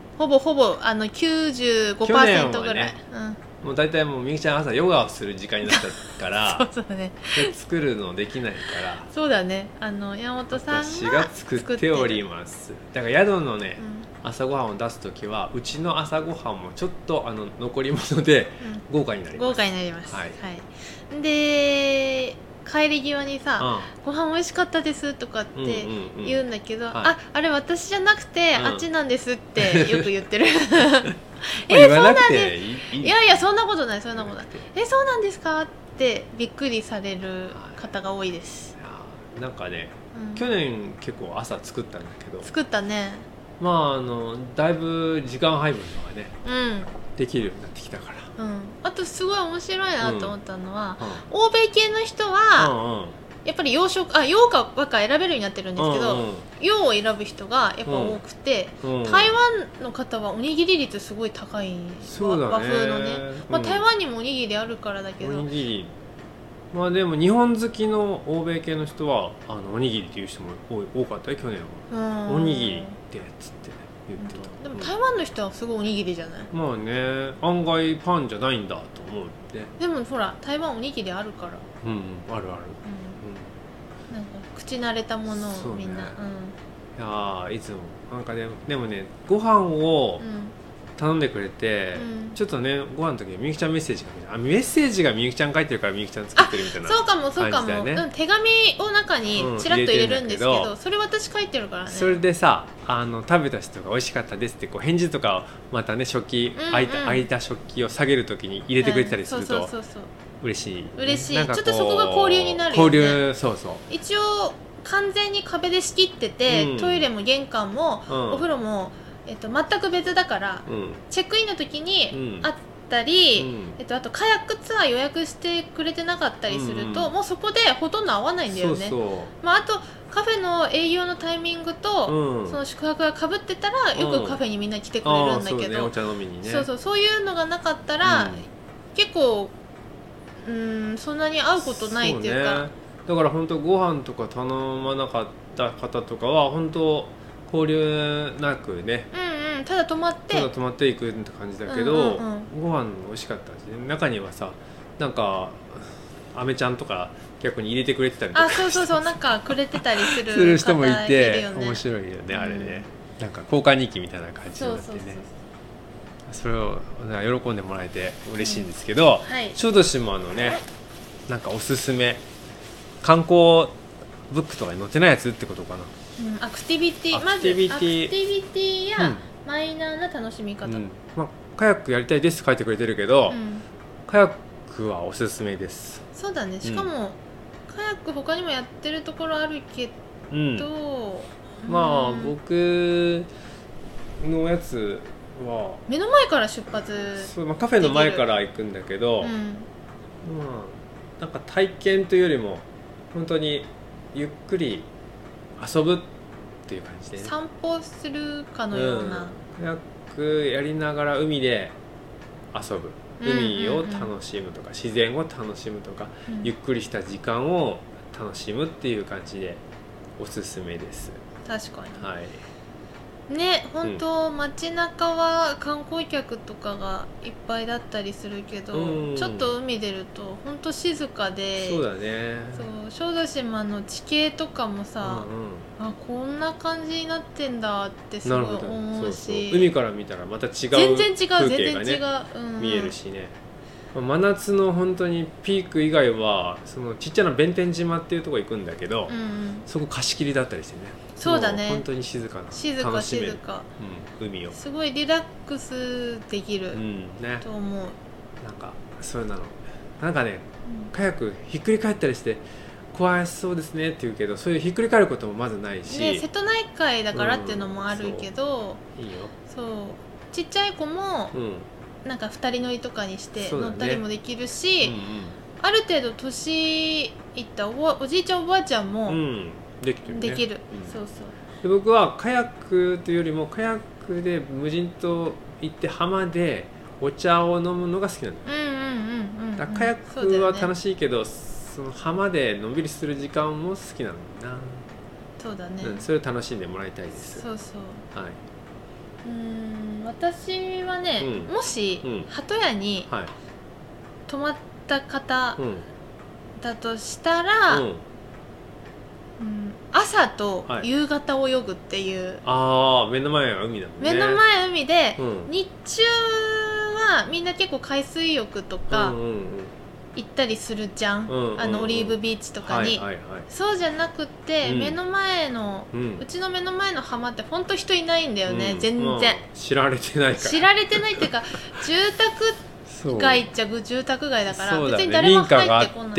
C: 95% ぐらい、
B: ね、もう大体もうみゆきちゃん朝ヨガをする時間になっちゃったから
C: そうね、
B: 作るのできないから、
C: そうだね、山本さん
B: 私が作っております。だから宿のね、朝ごはんを出すときはうちの朝ごはんもちょっと残り物で豪華になります。
C: 豪華になります、
B: はい
C: はい、で帰り際にさ、ご飯美味しかったですとかって言うんだけど、あれ私じゃなくて、あっちなんですってよく言ってる。
B: 言わなくていい。
C: いやいや、そんなことない、そんなことない。そうなんですかってびっくりされる方が多いです。
B: なんかね、去年結構朝作ったんだけど、
C: 作ったね。
B: まあだいぶ時間配分とかね、できるようになってきたから。
C: あとすごい面白いなと思ったのは、欧米系の人はやっぱり洋か和か選べるようになってるんですけど、洋を選ぶ人がやっぱ多くて、台湾の方はおにぎり率すごい高い、和風のね、台湾にもおにぎりあるからだけど、
B: おにぎり、まあでも日本好きの欧米系の人はおにぎりっていう人も多かったよ去年は。おにぎりってやつって言ってた。
C: でも台湾の人はすごいおにぎりじゃない？
B: まあね、案外パンじゃないんだと思うね。
C: でもほら台湾おにぎりあるから、
B: あるある、
C: なんか口慣れたものをみんな、
B: いやいつもなんかでもね、ご飯を頼んでくれて、ちょっとねご飯の時にみゆきちゃんメッセージがメッセージがみゆきちゃん書いてるからみゆきちゃん作ってるみたいな、
C: そうかもそうかも、手紙を中にちらっと入れるんですけど、それ私書いてるからね。そ
B: れでさ、食べた人が美味しかったですってこう返事とかをまたね、食器空いた食器を下げる時に入れてくれたりすると嬉しい。
C: ちょっとそこが交流になるよね。
B: 交流、そうそう。
C: 一応完全に壁で仕切ってて、トイレも玄関も、お風呂も全く別だから、チェックインの時にあったり、あとカヤックツアー予約してくれてなかったりすると、もうそこでほとんど合わないんだよね。あとカフェの営業のタイミングと、その宿泊がかぶってたらよくカフェにみんな来てくれるんだけど、そういうのがなかったら、結構そんなに会うことないっていうか、
B: だから本当ご飯とか頼まなかった方とかは本当交流なくね、
C: ただ泊まって
B: いくって感じだけど、ご飯美味しかったし、中にはさ、なんかアメちゃんとか逆に入れてくれてたりとか、
C: そうなんかくれてたりする
B: する人もいて面白いよね、あれね。なんか交換日記みたいな感じになってね、それを喜んでもらえて嬉しいんですけど、小豆島のね、なんかおすすめ観光ブックとかに載ってないやつってことかな。
C: アクティビティ、まずアクティビティやマイナーな楽しみ方、
B: カヤックやりたいですって書いてくれてるけど、カヤックはおすすめです。
C: そうだね、しかも、カヤック他にもやってるところあるけど、
B: まあ僕のやつは
C: 目の前から出発
B: カフェの前から行くんだけど、なんか体験というよりも本当にゆっくり遊ぶっていう感じで、
C: 散歩するかのような、
B: カヤックやりながら海で遊ぶ、海を楽しむとか、自然を楽しむとか、ゆっくりした時間を楽しむっていう感じでおすすめです。
C: 確かに、 ね、本当、街中は観光客とかがいっぱいだったりするけど、ちょっと海出ると本当静かで、
B: そうだね。
C: そう小豆島の地形とかもさ、あ、こんな感じになってんだってすごい思うし、
B: 海から見たらまた違う
C: 全然違う、
B: 風景がね
C: 全然違う、
B: 見えるしね。真夏の本当にピーク以外はそのちっちゃな弁天島っていうところ行くんだけど、そこ貸し切りだったりしてね。
C: そうだね、
B: 本当に静かな、
C: 静か静か、
B: 海を
C: すごいリラックスできる、
B: ね、
C: と思う。
B: なんかそういうのなんかね、カヤックひっくり返ったりして怖そうですねって言うけど、そういうひっくり返ることもまずないし、
C: ね、瀬戸内海だからっていうのもあるけど、
B: いいよ。
C: そうちっちゃい子も、なんか2人乗りとかにして乗ったりもできるし、ある程度年いったおじいちゃんおばあちゃんも
B: できるね。
C: できる、そうそう。
B: で僕はカヤックというよりもカヤックで無人島行って浜でお茶を飲むのが好きなんだよ。だからカヤックは楽しいけど、その浜でのんびりする時間も好きなのな。
C: そうだね、
B: それを楽しんでもらいたいです。
C: そうそう。
B: はい。
C: 私はね、もし鳩屋に泊まった方だとしたら、朝と夕方を泳ぐっていう、
B: 目の前は海だもんね。
C: 目の前海で、日中はみんな結構海水浴とか行ったりするじゃん、オリーブビーチとかに。そうじゃなくて、目の前の、うちの目の前の浜ってほんと人いないんだよね、全然。
B: 知られてないから。
C: 知られてないっていうか住宅街っちゃ住宅街だから、別に
B: 誰も
C: 入ってこない。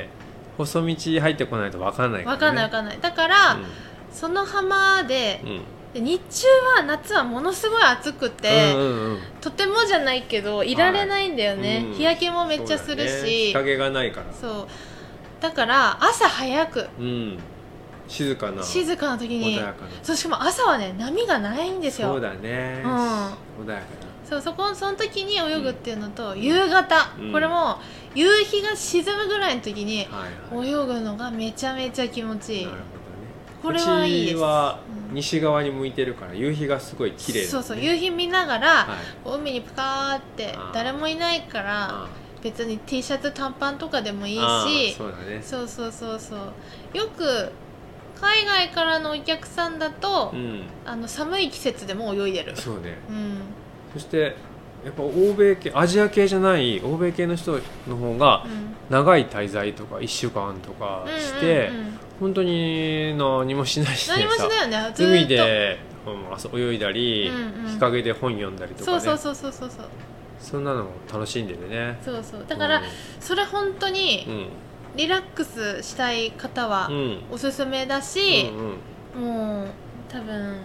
B: 細道入ってこないと分かんないからね。
C: 分かんないだから、その浜で、日中は夏はものすごい暑くて、とてもじゃないけどいられないんだよね、日焼けもめっちゃするし、
B: 日陰がないから。
C: そうだから朝早く、
B: 静かな
C: 時に、そうしかも朝はね波がないんですよ。
B: そうだね、穏やかな。
C: その時に泳ぐっていうのと、夕方、これも夕日が沈むぐらいの時に泳ぐのがめちゃめちゃ気持ちいい。これはいいです。
B: うちは西側に向いてるから夕日がすごい綺麗だね。
C: そう夕日見ながら、海にプカーって誰もいないから、別に T シャツ短パンとかでもいいし、そうよく海外からのお客さんだと、寒い季節でも泳いでる。
B: そうね、そしてやっぱ欧米系、アジア系じゃない欧米系の人の方が長い滞在とか1週間とかして、本当に何もしないし、
C: 何もしないよね、ずっと
B: 海で泳いだり、日陰で本読んだりとかね。そんなのも楽しんでるね。
C: だから、それ本当にリラックスしたい方はおすすめだし、もう多分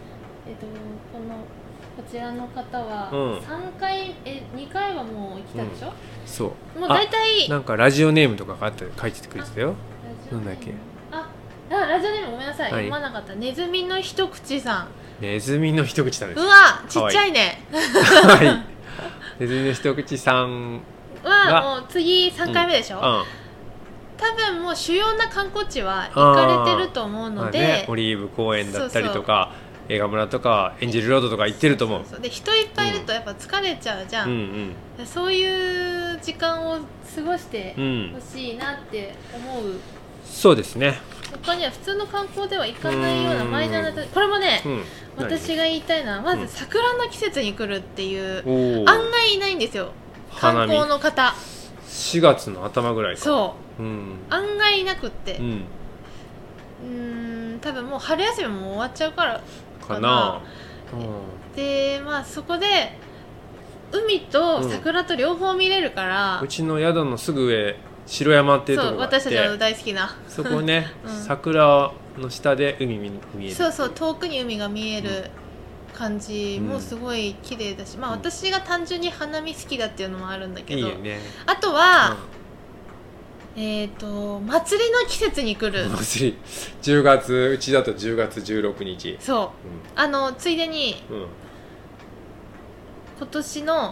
C: こちらの方は3回、2回はもう来たでしょ。そうもう大体
B: なんかラジオネームとか書いてくれてたよ。なんだっけ、
C: ラジオネームごめんなさい、読まなかった。ネズミの一口さん。
B: ネズミの一口さんです。
C: うわちっちゃいね。
B: ネズミの一口さん
C: はもう次3回目でしょ。多分もう主要な観光地は行かれてると思うので、
B: オリーブ公園だったりとか映画村とかエンジェルロードとか行ってると思う。
C: で人いっぱいいるとやっぱ疲れちゃうじゃん、そういう時間を過ごしてほしいなって思う。
B: そうですね。
C: 他には普通の観光では行かないようなマイナーな、これもね、私が言いたいのはまず桜の季節に来るっていう、案外いないんですよ、観光の方。
B: 4月の頭ぐらいか。
C: 案外いなくって、多分もう春休みも終わっちゃうからかな。でそこで海と桜と両方見れるから、
B: うちの宿のすぐ上城山っていうところがあって、
C: 私たちの大好きな
B: そこね、桜の下で海見える。
C: 遠くに海が見える感じもすごい綺麗だし、私が単純に花見好きだっていうのもあるんだけど、あとは祭りの季節に来る。
B: 祭り10月、うちだと10月16日。
C: ついでに今年の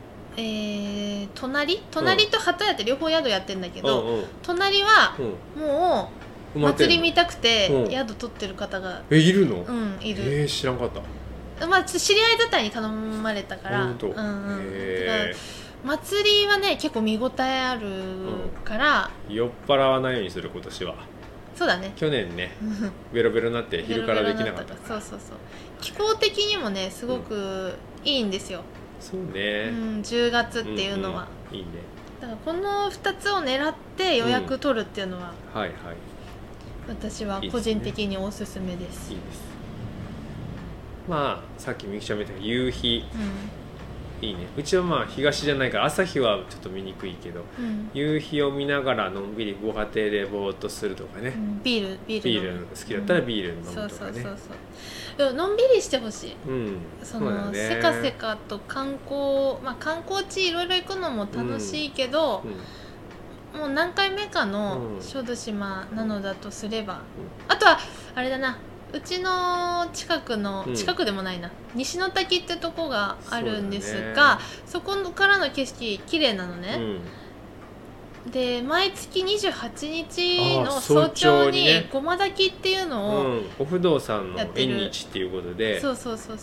C: 隣と鳩屋って両方宿やってんだけど、隣はもう祭り見たくて宿取ってる方が
B: いるの？
C: いる。
B: 知らんかった。
C: まあちょっと知り合い伝いに頼まれたから
B: 本当、
C: うんうん、
B: へ
C: 祭りはね結構見応えあるから、
B: え、酔っ払わないようにする今年は。
C: そうだね、
B: 去年ねベロベロになって昼からできなかったから。
C: そうそうそう、気候的にもねすごくいいんですよ、
B: そうね、
C: 10月っていうのは、
B: いいね。
C: だからこの2つを狙って予約取るっていうのは、
B: はいはい、
C: 私は個人的におすすめです。
B: いいです。まあさっきみきちゃんみたいに夕日、いいね。うちはまあ東じゃないから朝日はちょっと見にくいけど、夕日を見ながらのんびりご家庭でぼーっとするとかね、
C: ビール
B: 好きだったらビール飲むとかね、
C: そうでものんびりしてほしい、そのね、せかせかと観光、まあ観光地いろいろ行くのも楽しいけど、もう何回目かの小豆島なのだとすれば、あとはあれだな、うちの近くの、近くでもないな、西の滝ってとこがあるんですが、 そこからの景色綺麗なのね、で毎月28日の早朝にごま炊きっていうのを、
B: お不動産の縁日っていうことで、
C: そう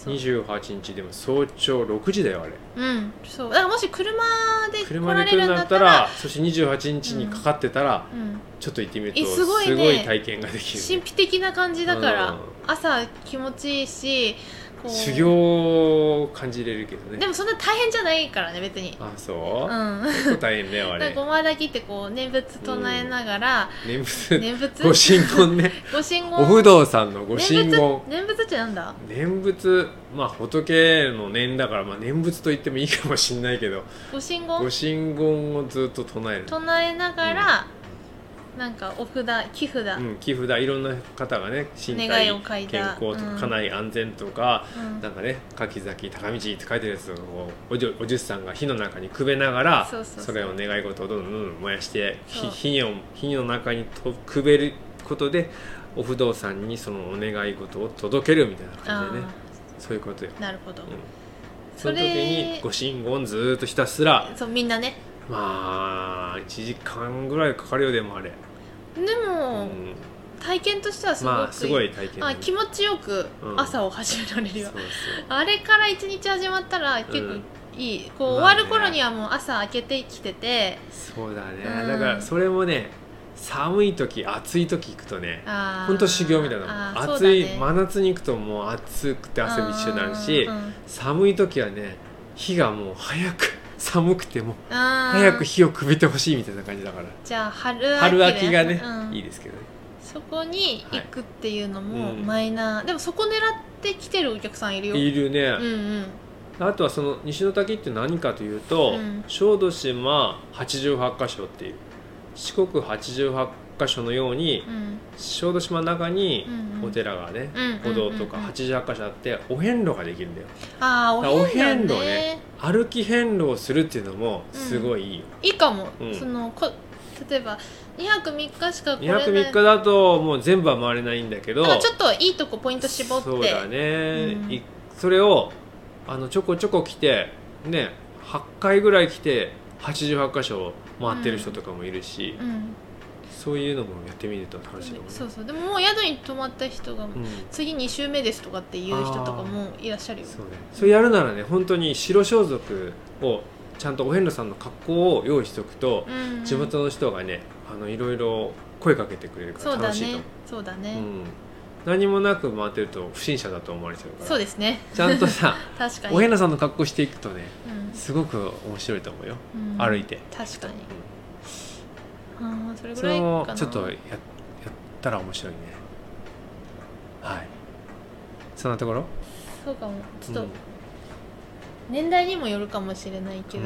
B: 28日でも早朝6時だよあれ。
C: そうだからもし車で来られ
B: 来るんだ
C: るんだったら、
B: そして28日にかかってたら、ちょっと行ってみると
C: すごいね、
B: すごい体験ができる、
C: 神秘的な感じだから、朝気持ちいいし、こう
B: 修行を感じれるけどね。
C: でもそんな大変じゃないからね別に。
B: そう、結構大変だよあれ。
C: ごま炊きってこう念仏唱えながら、
B: 念仏ご神言ね
C: ご神言、
B: お不動産のご神言。
C: 念仏ってなんだ？
B: 念仏、まあ仏の念だから、まあ念仏と言ってもいいかもしれないけど、
C: ご神
B: 言をずっと唱え
C: ながら、なんかお札、木札、
B: いろんな方がね、身体健康とか家内安全とか、なんかね、柿崎高道って書いてるやつをおじゅさんが火の中にくべながら、それを願い事をどんどん燃やして火の中にくべることでお不動産にそのお願い事を届けるみたいな感じでね、そういうことよ。
C: なるほど、
B: その時にご神言ずーっとひたすら、
C: みんなね、
B: まあ1時間ぐらいかかるよ。でもあれ
C: でも、体験としてはすごい
B: 体験、
C: 気持ちよく朝を始められるよ、あれから一日始まったら結構いい、こう終わる頃にはもう朝明けてきてて、
B: そうだね、だからそれもね、寒い時暑い時行くとね、ほんと修行みたいなもん。暑い真夏に行くともう暑くて汗びっしょになるし、寒い時はね、火がもう早く寒くても早く火をくべてほしいみたいな感じだから、
C: じゃあ
B: 春秋がね、いいですけどね。
C: そこに行くっていうのもマイナー、でもそこ狙って来てるお客さんいるよ。
B: いるね、あとはその西の滝って何かというと、小豆島88カ所っていう、四国88カ所のように、小豆島の中にお寺がね、お堂とか88カ所あってお遍路ができるんだよ。お遍路ね、歩き遍路をするっていうのもすごいいいよ。
C: いいかも。その例えば2泊3日しか来れない、
B: 2泊3日だともう全部は回れないんだけど、
C: ちょっといいとこポイント絞って、
B: そうだね、それをちょこちょこ来てね、8回ぐらい来て88カ所回ってる人とかもいるし、そういうのもやってみると楽しいかもね。
C: そうでももう宿に泊まった人が、次2週目ですとかっていう人とかもいらっしゃるよ。
B: それやるならね、本当に白装束をちゃんとお遍路さんの格好を用意しておくと、地元の人がね、いろいろ声かけてくれるから楽しいと思う。
C: そうだね、
B: 何もなく回ってると不審者だと思われちゃうから、
C: そうですね、
B: ちゃんとさ
C: 確かに
B: お遍路さんの格好していくとね、すごく面白いと思うよ、歩いて。
C: 確かに、それぐ
B: それ
C: らいかな。
B: をちょっとやったら面白いね。はい、そんなところ。
C: そうかも。ちょっと、年代にもよるかもしれないけど、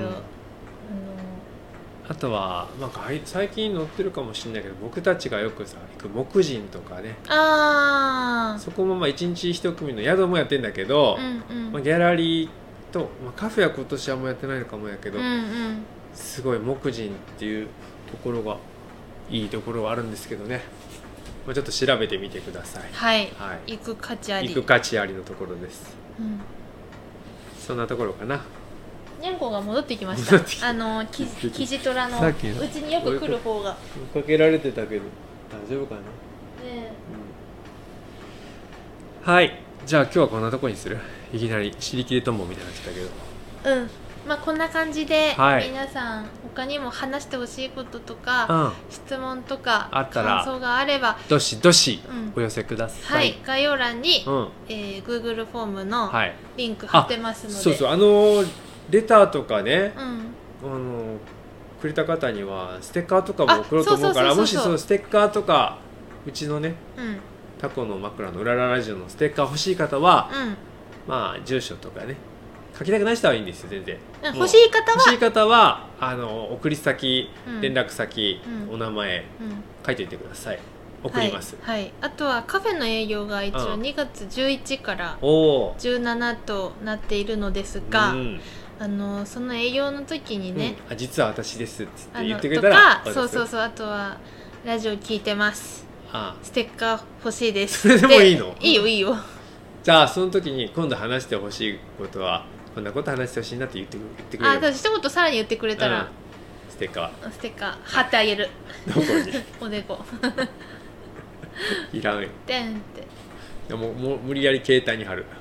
B: あとはなんか最近載ってるかもしれないけど、僕たちがよくさ行く木人とかね、そこもまあ1日1組の宿もやってんだけど、ギャラリーと、カフェは今年はもうやってないのかもやけど、すごい木人っていうところがいいところはあるんですけどね、ちょっと調べてみてください。
C: はい、行く価値あり、
B: 行く価値ありのところです。そんなところかな。
C: にゃんこが戻ってきました。キジトラのうちによく来る方が
B: 追いかけられてたけど大丈夫かな。はい、 じゃあ今日はこんなとこにする。いきなり尻切れとんぼみたいになっちゃったけど。
C: まあこんな感じで、
B: はい、
C: 皆さん他にも話してほしいこととか、質問とか
B: あったら
C: 感想があれば
B: どしどしお寄せください。
C: はい、概要欄に、Google フォームのリンク貼ってますので、
B: そうそうレターとかね、くれた方にはステッカーとかも送ろうと思うから、もしそのステッカーとかうちのね、タコの枕のうららラジオのステッカー欲しい方は、まあ住所とかね書きたくない人はいいんですよ全然。
C: 欲しい方は
B: 送り先、連絡先、お名前、書いておいてください。送ります。
C: はい。あとはカフェの営業が一応2月11から17となっているのですが、その営業の時にね、
B: 実は私ですっつって言ってくれたら、
C: そうあとはラジオ聞いてます。ステッカー欲しいです。
B: それでもいいの？
C: いいよ。
B: じゃあその時に今度話してほしいことはこんなこと話してほしいなって言ってくれる。
C: 一言さらに言ってくれたら、
B: ステッカ
C: ー貼ってあげる。
B: どこに？お
C: でこ。
B: いらんよ。
C: でんって。
B: いやもう無理やり携帯に貼る。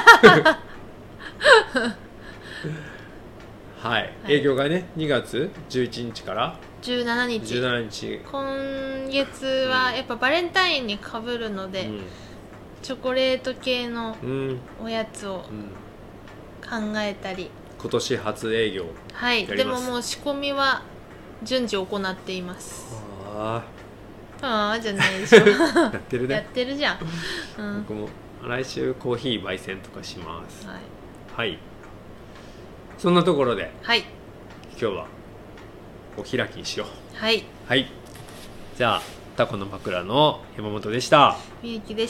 B: はい、営業がね2月11日から
C: 17日。今月はやっぱバレンタインにかぶるので、チョコレート系のおやつを考えたり、
B: 今年初営業。
C: はい。でももう仕込みは順次行っています。ああじゃないでしょ。
B: やってるね。
C: やってるじゃん。
B: 僕も来週コーヒー焙煎とかします。はい。そんなところで、今日はお開きにしよう。はい。じゃあタコの枕の山本でした。
C: みゆきでした。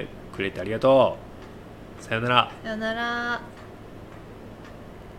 B: 今日も聞いてくれてありがとう。さよなら。
C: さよなら。